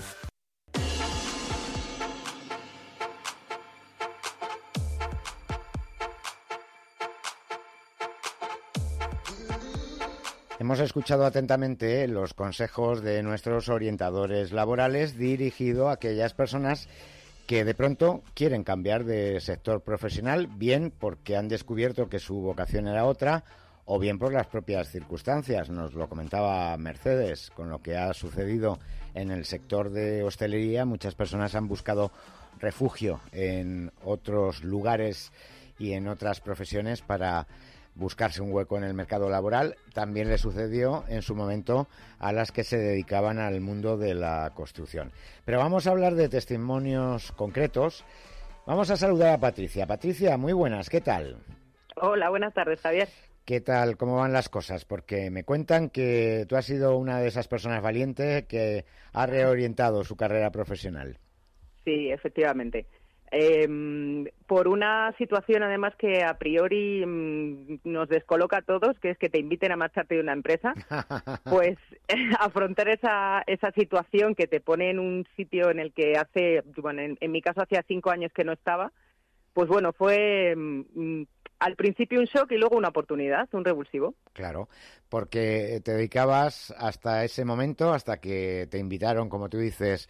Hemos escuchado atentamente los consejos de nuestros orientadores laborales dirigidos a aquellas personas que de pronto quieren cambiar de sector profesional, bien porque han descubierto que su vocación era otra, o bien por las propias circunstancias. Nos lo comentaba Mercedes, con lo que ha sucedido en el sector de hostelería. Muchas personas han buscado refugio en otros lugares y en otras profesiones para buscarse un hueco en el mercado laboral. También le sucedió en su momento a las que se dedicaban al mundo de la construcción. Pero vamos a hablar de testimonios concretos. Vamos a saludar a Patricia. Patricia, muy buenas, ¿qué tal? Hola, buenas tardes, Javier. ¿Qué tal? ¿Cómo van las cosas? Porque me cuentan que tú has sido una de esas personas valientes que ha reorientado su carrera profesional. Sí, efectivamente. Eh, por una situación, además, que a priori mmm, nos descoloca a todos, que es que te inviten a marcharte de una empresa, pues afrontar esa, esa situación que te pone en un sitio en el que hace, bueno, en, en mi caso hacía cinco años que no estaba, pues bueno, fue mmm, al principio un shock y luego una oportunidad, un revulsivo. Claro, porque te dedicabas hasta ese momento, hasta que te invitaron, como tú dices,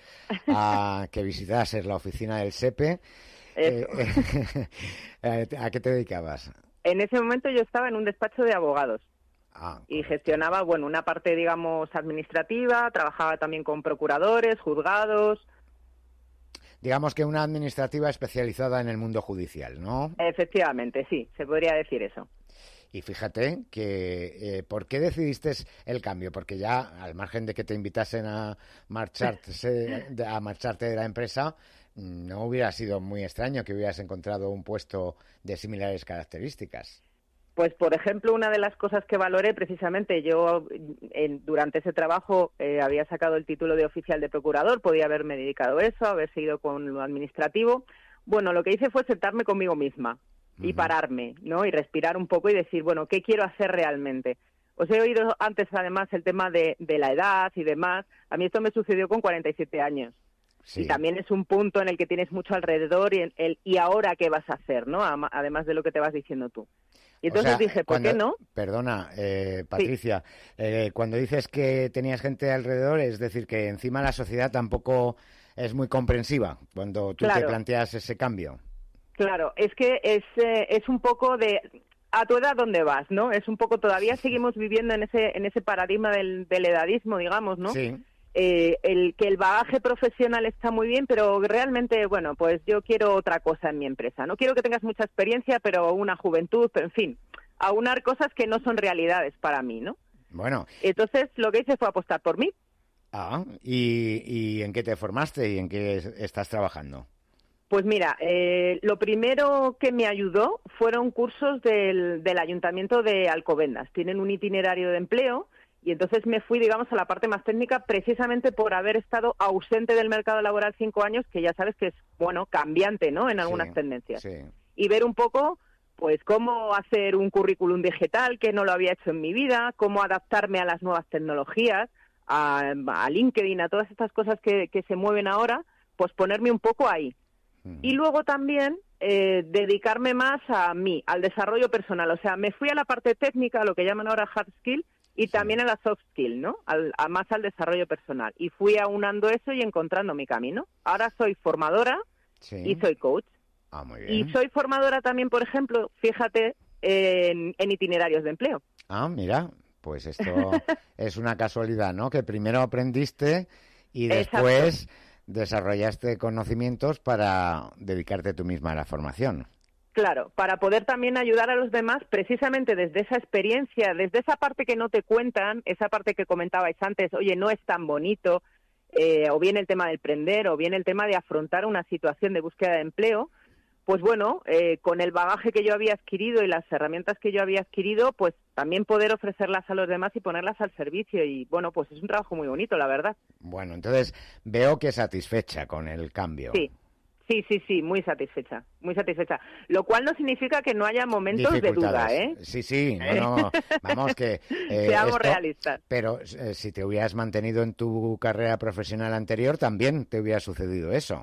a que visitases la oficina del SEPE. Eh, ¿A qué te dedicabas? En ese momento yo estaba en un despacho de abogados. Ah, y gestionaba, bueno, una parte, digamos, administrativa, trabajaba también con procuradores, juzgados. Digamos que una administrativa especializada en el mundo judicial, ¿no? Efectivamente, sí, se podría decir eso. Y fíjate que, eh, ¿por qué decidiste el cambio? Porque ya, al margen de que te invitasen a marcharte, a marcharte de la empresa, no hubiera sido muy extraño que hubieras encontrado un puesto de similares características. Pues, por ejemplo, una de las cosas que valoré precisamente, yo en, durante ese trabajo eh, había sacado el título de oficial de procurador, podía haberme dedicado a eso, haber seguido con lo administrativo. Bueno, lo que hice fue sentarme conmigo misma y uh-huh. pararme, ¿no? Y respirar un poco y decir, bueno, ¿qué quiero hacer realmente? Os he oído antes, además, el tema de, de la edad y demás. A mí esto me sucedió con cuarenta y siete años. Sí. Y también es un punto en el que tienes mucho alrededor y, el, y ahora qué vas a hacer, ¿no? Además de lo que te vas diciendo tú. Y entonces o sea, dije, ¿por cuando, qué no? Perdona, eh, Patricia, sí. eh, cuando dices que tenías gente alrededor, es decir, que encima la sociedad tampoco es muy comprensiva cuando tú claro. te planteas ese cambio. Claro, es que es, eh, es un poco de a tu edad dónde vas, ¿no? Es un poco, todavía seguimos viviendo en ese en ese paradigma del, del edadismo, digamos, ¿no? Sí. Eh, el que el bagaje profesional está muy bien, pero realmente, bueno, pues yo quiero otra cosa en mi empresa. No quiero que tengas mucha experiencia, pero una juventud, pero en fin, aunar cosas que no son realidades para mí, ¿no? Bueno. Entonces, lo que hice fue apostar por mí. Ah, ¿y, y en qué te formaste y en qué estás trabajando? Pues mira, eh, lo primero que me ayudó fueron cursos del, del Ayuntamiento de Alcobendas. Tienen un itinerario de empleo. Y entonces me fui, digamos, a la parte más técnica precisamente por haber estado ausente del mercado laboral cinco años, que ya sabes que es, bueno, cambiante, ¿no?, en algunas sí, tendencias. Sí. Y ver un poco, pues, cómo hacer un currículum digital, que no lo había hecho en mi vida, cómo adaptarme a las nuevas tecnologías, a, a LinkedIn, a todas estas cosas que, que se mueven ahora, pues ponerme un poco ahí. Uh-huh. Y luego también eh, dedicarme más a mí, al desarrollo personal. O sea, me fui a la parte técnica, lo que llaman ahora hard skill, y sí. también a la soft skill, ¿no? Al, a más al desarrollo personal. Y fui aunando eso y encontrando mi camino. Ahora soy formadora sí. y soy coach. Ah, muy bien. Y soy formadora también, por ejemplo, fíjate, en, en itinerarios de empleo. Ah, mira, pues esto es una casualidad, ¿no? Que primero aprendiste y después Exacto. desarrollaste conocimientos para dedicarte tú misma a la formación. Claro, para poder también ayudar a los demás precisamente desde esa experiencia, desde esa parte que no te cuentan, esa parte que comentabais antes, oye, no es tan bonito, eh, o bien el tema del prender, o bien el tema de afrontar una situación de búsqueda de empleo, pues bueno, eh, con el bagaje que yo había adquirido y las herramientas que yo había adquirido, pues también poder ofrecerlas a los demás y ponerlas al servicio. Y bueno, pues es un trabajo muy bonito, la verdad. Bueno, entonces veo que satisfecha con el cambio. Sí. Sí, sí, sí, muy satisfecha, muy satisfecha. Lo cual no significa que no haya momentos de duda, ¿eh? Sí, sí, no, no, vamos que... Eh, Seamos esto, realistas. Pero eh, si te hubieras mantenido en tu carrera profesional anterior, también te hubiera sucedido eso.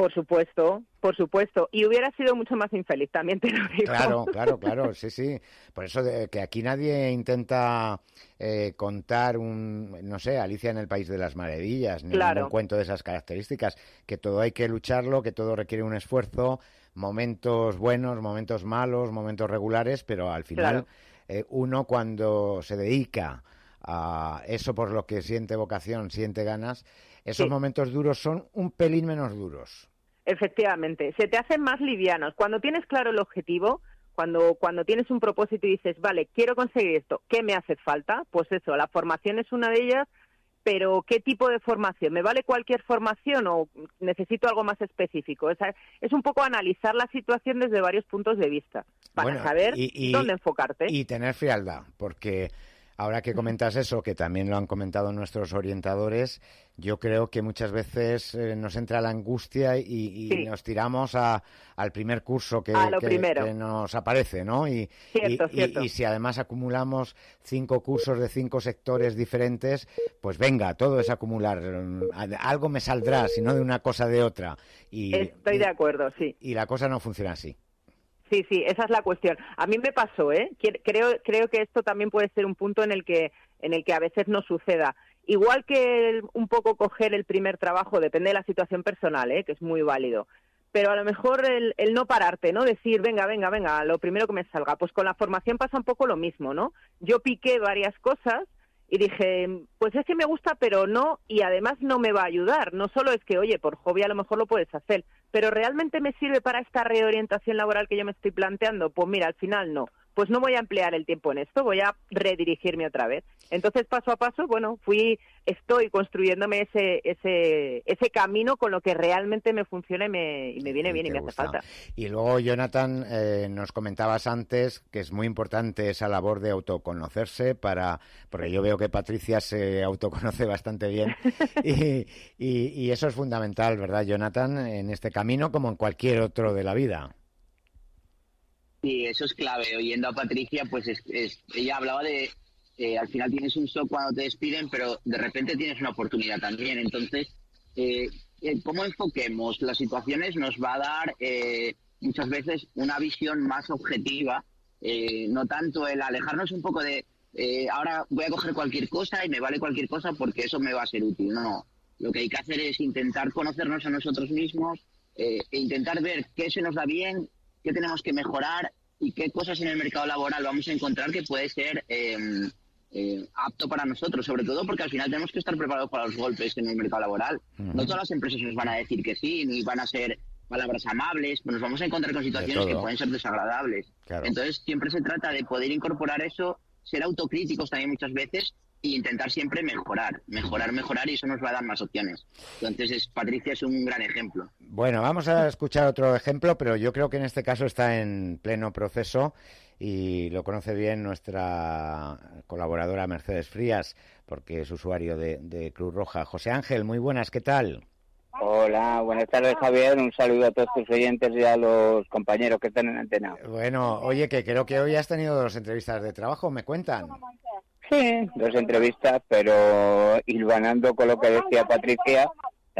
Por supuesto, por supuesto. Y hubiera sido mucho más infeliz, también te lo digo. Claro, claro, claro, sí, sí. Por eso de, que aquí nadie intenta eh, contar un, no sé, Alicia en el País de las Maravillas, ni Claro. un cuento de esas características. Que todo hay que lucharlo, que todo requiere un esfuerzo, momentos buenos, momentos malos, momentos regulares, pero al final Claro. eh, uno cuando se dedica a eso por lo que siente vocación, siente ganas, esos Sí. momentos duros son un pelín menos duros. Efectivamente, se te hacen más livianos. Cuando tienes claro el objetivo, cuando, cuando tienes un propósito y dices, vale, quiero conseguir esto, ¿qué me hace falta? Pues eso, la formación es una de ellas, pero ¿qué tipo de formación? ¿Me vale cualquier formación o necesito algo más específico? O sea, es un poco analizar la situación desde varios puntos de vista para Bueno, saber y- y- dónde enfocarte. Y tener frialdad, porque ahora que comentas eso, que también lo han comentado nuestros orientadores, yo creo que muchas veces eh, nos entra la angustia y, y Sí. nos tiramos a, al primer curso que, A lo que- primero. que nos aparece, ¿no? Y, Cierto, y- y- cierto. y si además acumulamos cinco cursos de cinco sectores diferentes, pues venga, todo es acumular. Mm, Algo me saldrá, si no de una cosa de otra. Y, Estoy de acuerdo, sí. y la cosa no funciona así. Sí, sí, esa es la cuestión. A mí me pasó, ¿eh? Quier- Creo, creo que esto también puede ser un punto en el que, en el que a veces no suceda. Igual que el- un poco coger el primer trabajo, depende de la situación personal, ¿eh? Que es muy válido. Pero a lo mejor el, el no pararte, ¿no? Decir, venga, venga, venga, lo primero que me salga. Pues con la formación pasa un poco lo mismo, ¿no? Yo piqué varias cosas y dije, pues es que me gusta, pero no, y además no me va a ayudar. No solo es que, oye, por hobby a lo mejor lo puedes hacer, pero ¿realmente me sirve para esta reorientación laboral que yo me estoy planteando? Pues mira, al final no. Pues no voy a emplear el tiempo en esto, voy a redirigirme otra vez. Entonces, paso a paso, bueno, fui, estoy construyéndome ese ese ese camino con lo que realmente me funciona y me, y me viene Y bien y te me hace gusta. falta. Y luego, Jonathan, eh, nos comentabas antes que es muy importante esa labor de autoconocerse para, porque yo veo que Patricia se autoconoce bastante bien y, y, y eso es fundamental, ¿verdad, Jonathan? En este camino como en cualquier otro de la vida. Sí, eso es clave. Oyendo a Patricia, pues es, es- ella hablaba de, eh, al final tienes un shock cuando te despiden, pero de repente tienes una oportunidad también. Entonces, eh, eh, cómo enfoquemos las situaciones nos va a dar eh, muchas veces una visión más objetiva, eh, no tanto el alejarnos un poco de, eh, ahora voy a coger cualquier cosa y me vale cualquier cosa porque eso me va a ser útil. No, lo que hay que hacer es intentar conocernos a nosotros mismos, eh, e intentar ver qué se nos da bien, qué tenemos que mejorar y qué cosas en el mercado laboral vamos a encontrar que puede ser eh, eh, apto para nosotros, sobre todo porque al final tenemos que estar preparados para los golpes en el mercado laboral. Ujú. No todas las empresas nos van a decir que sí, ni van a ser palabras amables, pues nos vamos a encontrar con situaciones que todo. pueden ser desagradables. Claro. Entonces siempre se trata de poder incorporar eso, ser autocríticos también muchas veces e intentar siempre mejorar, mejorar, mejorar y eso nos va a dar más opciones. Entonces es, Patricia es un gran ejemplo. Bueno, vamos a escuchar otro ejemplo, pero yo creo que en este caso está en pleno proceso y lo conoce bien nuestra colaboradora Mercedes Frías, porque es usuario de, de Cruz Roja. José Ángel, muy buenas, ¿qué tal? Hola, buenas tardes, Javier. Un saludo a todos tus oyentes y a los compañeros que están en antena. Bueno, oye, que creo que hoy has tenido dos entrevistas de trabajo, ¿me cuentan? Sí, dos entrevistas, pero hilvanando con lo que decía Patricia,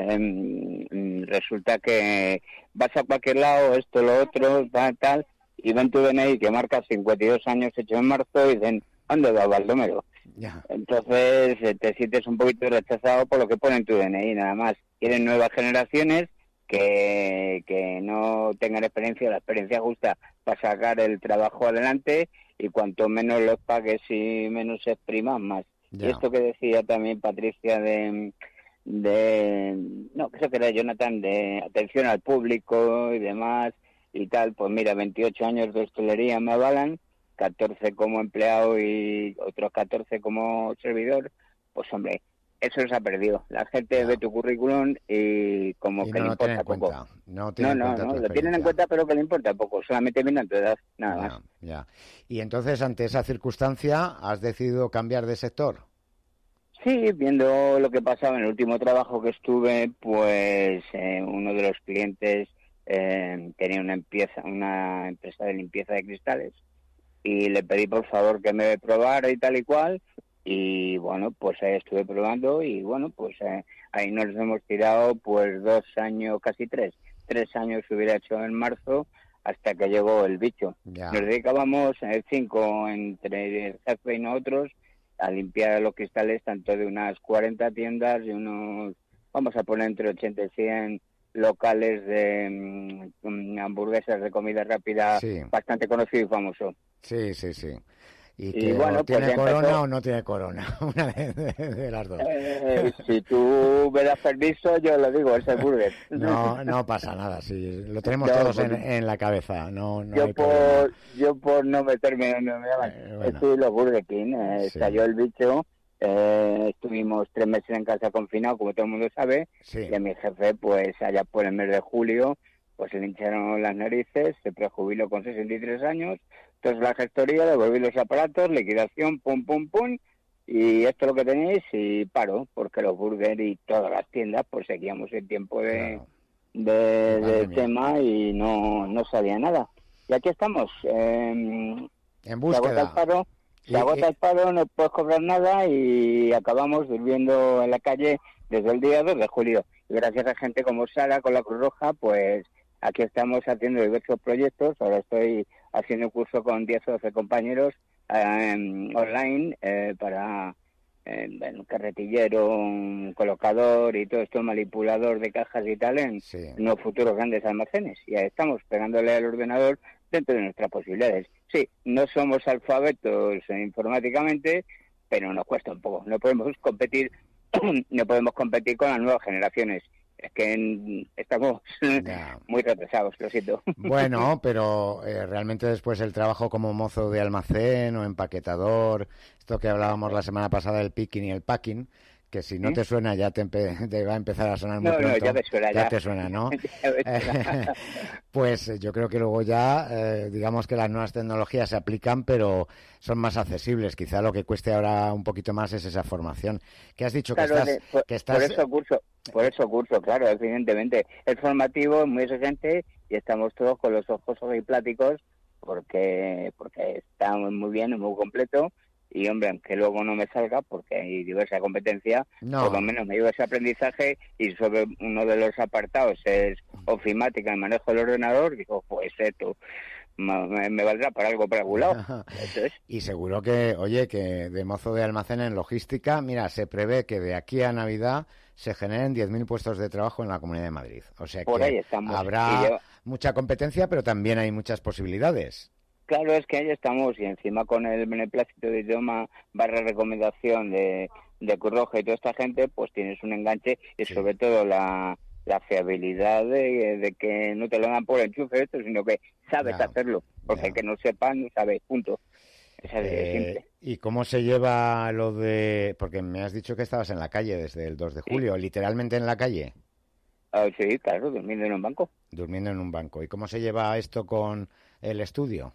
em, resulta que vas a cualquier lado, esto, lo otro, tal, tal, y ven tu D N I que marca cincuenta y dos años hecho en marzo y dicen, ¿dónde va Baldomero? Ya. Entonces eh, te sientes un poquito rechazado por lo que pone en tu D N I, nada más. Quieren nuevas generaciones que, que no tengan experiencia, la experiencia justa para sacar el trabajo adelante y cuanto menos los pagues y menos se expriman más. Ya. Y esto que decía también Patricia de, de, no, creo que era Jonathan, de atención al público y demás y tal, pues mira, veintiocho años de hostelería me avalan, catorce como empleado y otros catorce como servidor, pues hombre, eso se ha perdido. La gente ve tu currículum y como Y que no le lo tienen importa en poco. cuenta. No, No, tienen en no, cuenta no, tu lo tienen en experiencia. cuenta, pero que le importa poco. Solamente miran tu edad, nada Ya, más. ya. Y entonces, ante esa circunstancia, ¿has decidido cambiar de sector? Sí, viendo lo que pasaba en el último trabajo que estuve, pues eh, uno de los clientes eh, tenía una, empieza, una empresa de limpieza de cristales y le pedí por favor que me probara y tal y cual y bueno, pues ahí estuve probando y bueno, pues eh, ahí nos hemos tirado pues dos años, casi tres, tres años hubiera hecho en marzo, hasta que llegó el bicho. Ya. Nos dedicábamos eh, cinco, entre el jefe y nosotros, a limpiar los cristales tanto de unas cuarenta tiendas y unos, vamos a poner entre ochenta y cien locales de um, hamburguesas de comida rápida, Sí. bastante conocido y famoso. Sí, sí, sí. Y, Y que bueno, o pues tiene ya corona empezó. o no tiene corona, una de, de- de las dos. Eh, si tú me das permiso, yo lo digo, es el burger. No, no pasa nada, sí, lo tenemos No, todos pues- en, en la cabeza, no, no yo hay problema. por yo por no meterme donde me llaman, Eh, bueno. estoy los Burger King, eh, Sí. estalló el bicho, eh, estuvimos tres meses en casa confinados, como todo el mundo sabe, Sí. y a mi jefe, pues allá por el mes de julio, pues le hincharon las narices, se prejubiló con sesenta y tres años, entonces la gestoría, devolví los aparatos, liquidación, pum, pum, pum, y esto es lo que tenéis, y paro, porque los burger y todas las tiendas, pues seguíamos el tiempo de, de, de pandemia. tema y no, no sabía nada. Y aquí estamos, eh, En se búsqueda. agota el paro, se Y- agota y- el paro, no puedes cobrar nada y acabamos durmiendo en la calle desde el día dos de julio. Y gracias a gente como Sara con la Cruz Roja, pues aquí estamos haciendo diversos proyectos. Ahora estoy haciendo un curso con diez o doce compañeros eh, online eh, para eh, bueno, carretillero, un colocador y todo esto, manipulador de cajas y tal en unos futuros grandes almacenes. Y ahí estamos pegándole al ordenador dentro de nuestras posibilidades. Sí, no somos alfabetos informáticamente, pero nos cuesta un poco. No podemos competir, no podemos competir con las nuevas generaciones. Es que en- estamos muy retrasados, lo siento. Bueno, pero eh, realmente después el trabajo como mozo de almacén o empaquetador, esto que hablábamos la semana pasada del picking y el packing, que si no ¿Mm? te suena ya te, empe- te va a empezar a sonar muy No, no, pronto. ya me suena, ya. te suena, ¿no? Ya me suena. Pues eh, yo creo que luego ya, eh, digamos que las nuevas tecnologías se aplican, pero son más accesibles. Quizá lo que cueste ahora un poquito más es esa formación. ¿Qué has dicho? Claro, que estás, de- por, que estás... por eso curso, por eso curso, claro, evidentemente. Es formativo, es muy exigente y estamos todos con los ojos pláticos porque porque está muy bien, es muy completo y, hombre, aunque luego no me salga porque hay diversa competencia, No. por lo menos me llevo ese aprendizaje y sobre uno de los apartados es ofimática, el manejo del ordenador, digo, pues esto me, me valdrá para algo para algún lado. Eso es. Y seguro que, oye, que de mozo de almacén en logística, mira, se prevé que de aquí a Navidad se generen diez mil puestos de trabajo en la Comunidad de Madrid. O sea Por que ahí estamos. habrá Y yo- mucha competencia, pero también hay muchas posibilidades. Claro, es que ahí estamos y encima con el beneplácito de idioma barra recomendación de, de Cruz Roja y toda esta gente, pues tienes un enganche y sobre todo la, la fiabilidad de, de que no te lo dan por enchufe esto, sino que sabes Ya, hacerlo, porque el que no sepa no sabe, punto. Esa es de Eh, siempre. ¿Y cómo se lleva lo de...? Porque me has dicho que estabas en la calle desde el dos de julio, literalmente en la calle, Ah, sí, claro, durmiendo en un banco. durmiendo en un banco. ¿Y cómo se lleva esto con el estudio?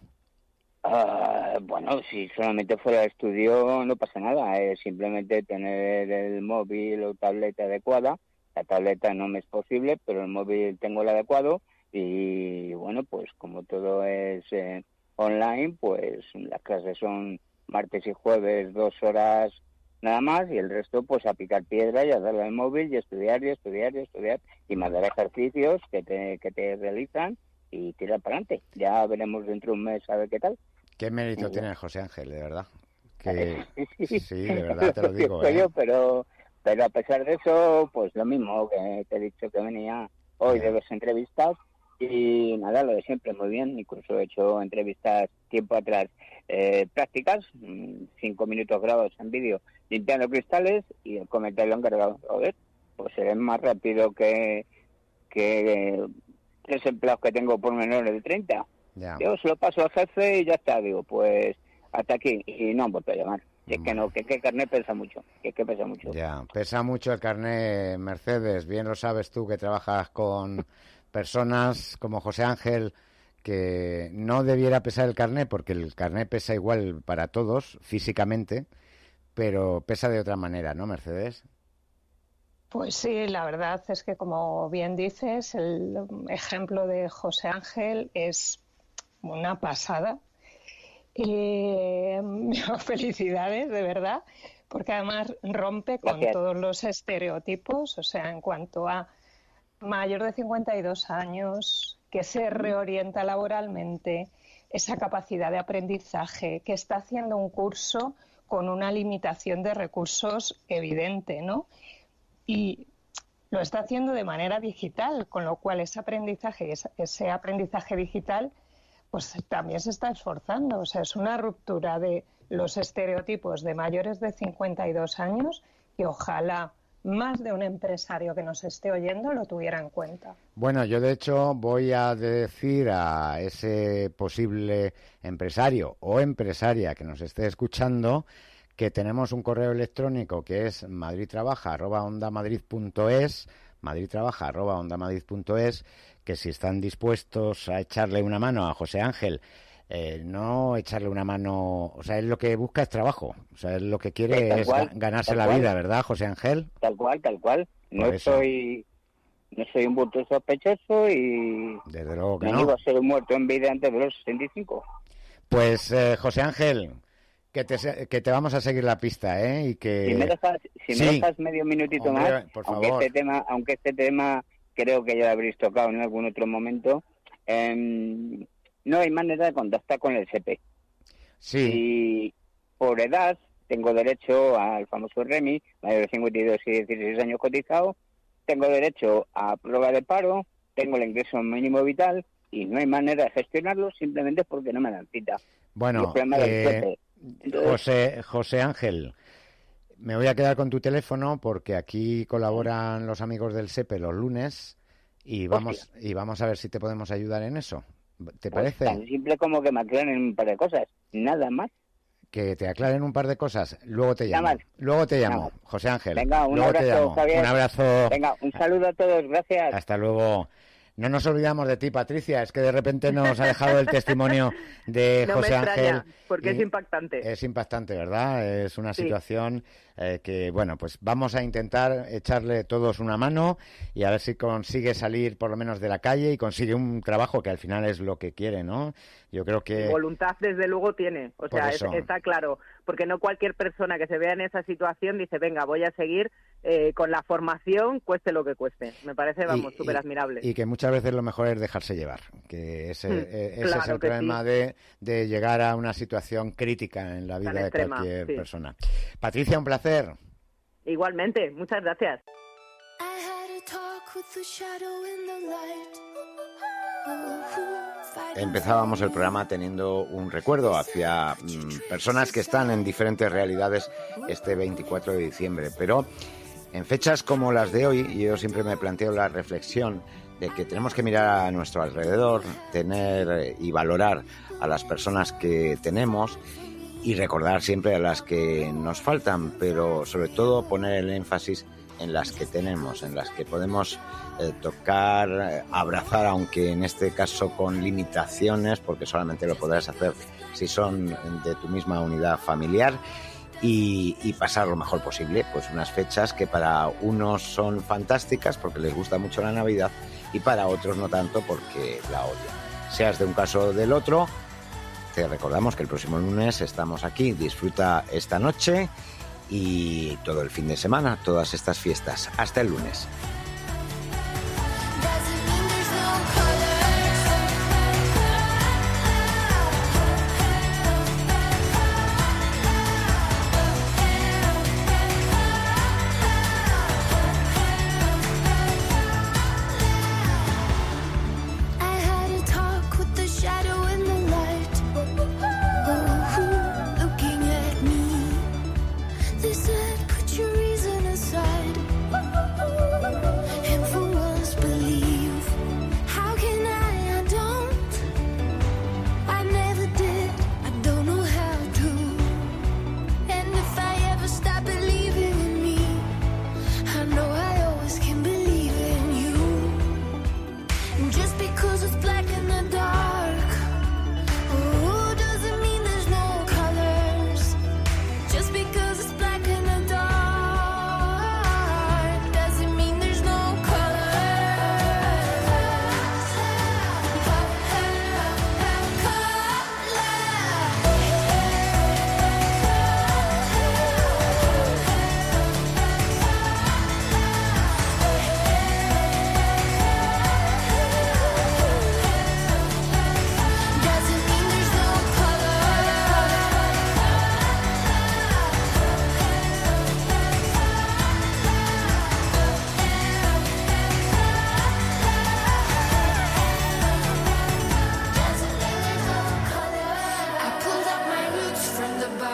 Ah, bueno, si solamente fuera de estudio no pasa nada, es simplemente tener el móvil o tableta adecuada. La tableta no me es posible, pero el móvil tengo el adecuado y bueno, pues como todo es eh, online, pues las clases son martes y jueves, dos horas nada más y el resto pues a picar piedra y a darle al móvil y estudiar y estudiar y estudiar y mandar ejercicios que te, que te realizan y tirar para adelante. Ya veremos dentro de un mes a ver qué tal. ¿Qué mérito Muy bien. tiene José Ángel, de verdad? Que... Sí, de verdad te lo digo, Soy ¿eh? yo, pero, pero a pesar de eso, pues lo mismo que te he dicho que venía hoy de dos entrevistas y nada, lo de siempre, muy bien. Incluso he hecho entrevistas tiempo atrás eh, prácticas, mm, cinco minutos grabados en vídeo limpiando cristales y el comentario encargado. Joder, pues seré más rápido que, que tres empleados que tengo por menores de treinta. Ya. Yo se lo paso al jefe y ya está, digo, pues hasta aquí. Y no han vuelto a llamar. Y es que no, que, que el carnet pesa mucho, que, que pesa mucho. Ya, pesa mucho el carnet, Mercedes. Bien lo sabes tú que trabajas con personas como José Ángel, que no debiera pesar el carnet, porque el carnet pesa igual para todos, físicamente, pero pesa de otra manera, ¿no, Mercedes? Pues sí, la verdad es que, como bien dices, el ejemplo de José Ángel es una pasada. Y felicidades, de verdad, porque además rompe con Gracias. todos los estereotipos, o sea, en cuanto a mayor de cincuenta y dos años, que se reorienta laboralmente, esa capacidad de aprendizaje, que está haciendo un curso con una limitación de recursos evidente, ¿no? Y lo está haciendo de manera digital, con lo cual ese aprendizaje, ese aprendizaje digital, pues también se está esforzando. O sea, es una ruptura de los estereotipos de mayores de cincuenta y dos años que ojalá más de un empresario que nos esté oyendo lo tuviera en cuenta. Bueno, yo de hecho voy a decir a ese posible empresario o empresaria que nos esté escuchando que tenemos un correo electrónico que es madridtrabaja arroba ondamadrid punto es, madridtrabaja arroba ondamadrid punto es, que si están dispuestos a echarle una mano a José Ángel, eh, no echarle una mano, o sea, él lo que busca es trabajo, o sea, él lo que quiere Sí, tal es cual, ga- ganarse tal la cual. vida, ¿verdad, José Ángel? Tal cual, tal cual. No Por eso. soy, no soy un bulto sospechoso y Desde luego que me no. niego a ser un muerto en vida antes de los sesenta y cinco. Pues eh, José Ángel, que te, se- que te vamos a seguir la pista, ¿eh? Y que... Si me dejas, si me Sí. dejas medio minutito Hombre, más, por aunque favor. este tema, aunque este tema creo que ya lo habréis tocado en algún otro momento, em, no hay manera de contactar con el S E P E. Sí. Y por edad tengo derecho al famoso REMI, mayor de cincuenta y dos y dieciséis años cotizado, tengo derecho a prueba de paro, tengo el ingreso mínimo vital y no hay manera de gestionarlo simplemente porque no me dan cita. Y el Bueno, problema del eh, S E P E. Entonces, José, José Ángel, me voy a quedar con tu teléfono porque aquí colaboran los amigos del S E P E los lunes y vamos, y vamos a ver si te podemos ayudar en eso. ¿Te pues, parece? tan simple como que me aclaren un par de cosas, nada más. Que te aclaren un par de cosas. Luego te Nada llamo. más. Luego te Nada llamo, más. José Ángel. Venga, un Luego te abrazo, llamo. Javier. Un abrazo. Venga, un saludo a todos, gracias. Hasta luego. No nos olvidamos de ti, Patricia. Es que de repente nos ha dejado el testimonio de No me José extraña, Ángel. porque es Y impactante. Es impactante, ¿verdad? Es una Sí. situación eh, que, bueno, pues vamos a intentar echarle todos una mano y a ver si consigue salir por lo menos de la calle y consigue un trabajo que al final es lo que quiere, ¿no? Yo creo que... Voluntad, desde luego, tiene. O Por sea, es- eso. está claro. Porque no cualquier persona que se vea en esa situación dice, venga, voy a seguir eh, con la formación, cueste lo que cueste. Me parece, vamos, Y- súper admirable. Y que muchas veces lo mejor es dejarse llevar, que ese, Mm, eh, ese claro es el que problema sí. de, de llegar a una situación crítica en la vida Tan de extrema, cualquier sí. persona. Patricia, un placer. Igualmente, muchas gracias. Empezábamos el programa teniendo un recuerdo hacia mm, personas que están en diferentes realidades este veinticuatro de diciembre, pero en fechas como las de hoy yo siempre me planteo la reflexión de que tenemos que mirar a nuestro alrededor, tener eh, y valorar a las personas que tenemos y recordar siempre a las que nos faltan, pero sobre todo poner el énfasis en las que tenemos, en las que podemos eh, tocar, eh, abrazar, aunque en este caso con limitaciones, porque solamente lo podrás hacer si son de tu misma unidad familiar, y, y pasar lo mejor posible, pues unas fechas que para unos son fantásticas porque les gusta mucho la Navidad y para otros no tanto porque la odian. Seas de un caso o del otro, te recordamos que el próximo lunes estamos aquí. Disfruta esta noche y todo el fin de semana, todas estas fiestas. Hasta el lunes. I had a talk with the shadow in the light, looking at me. They said, put your reason aside.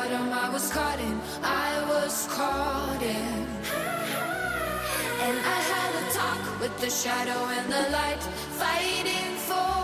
bottom I was caught in, I was caught in. And I had a talk with the shadow and the light, fighting for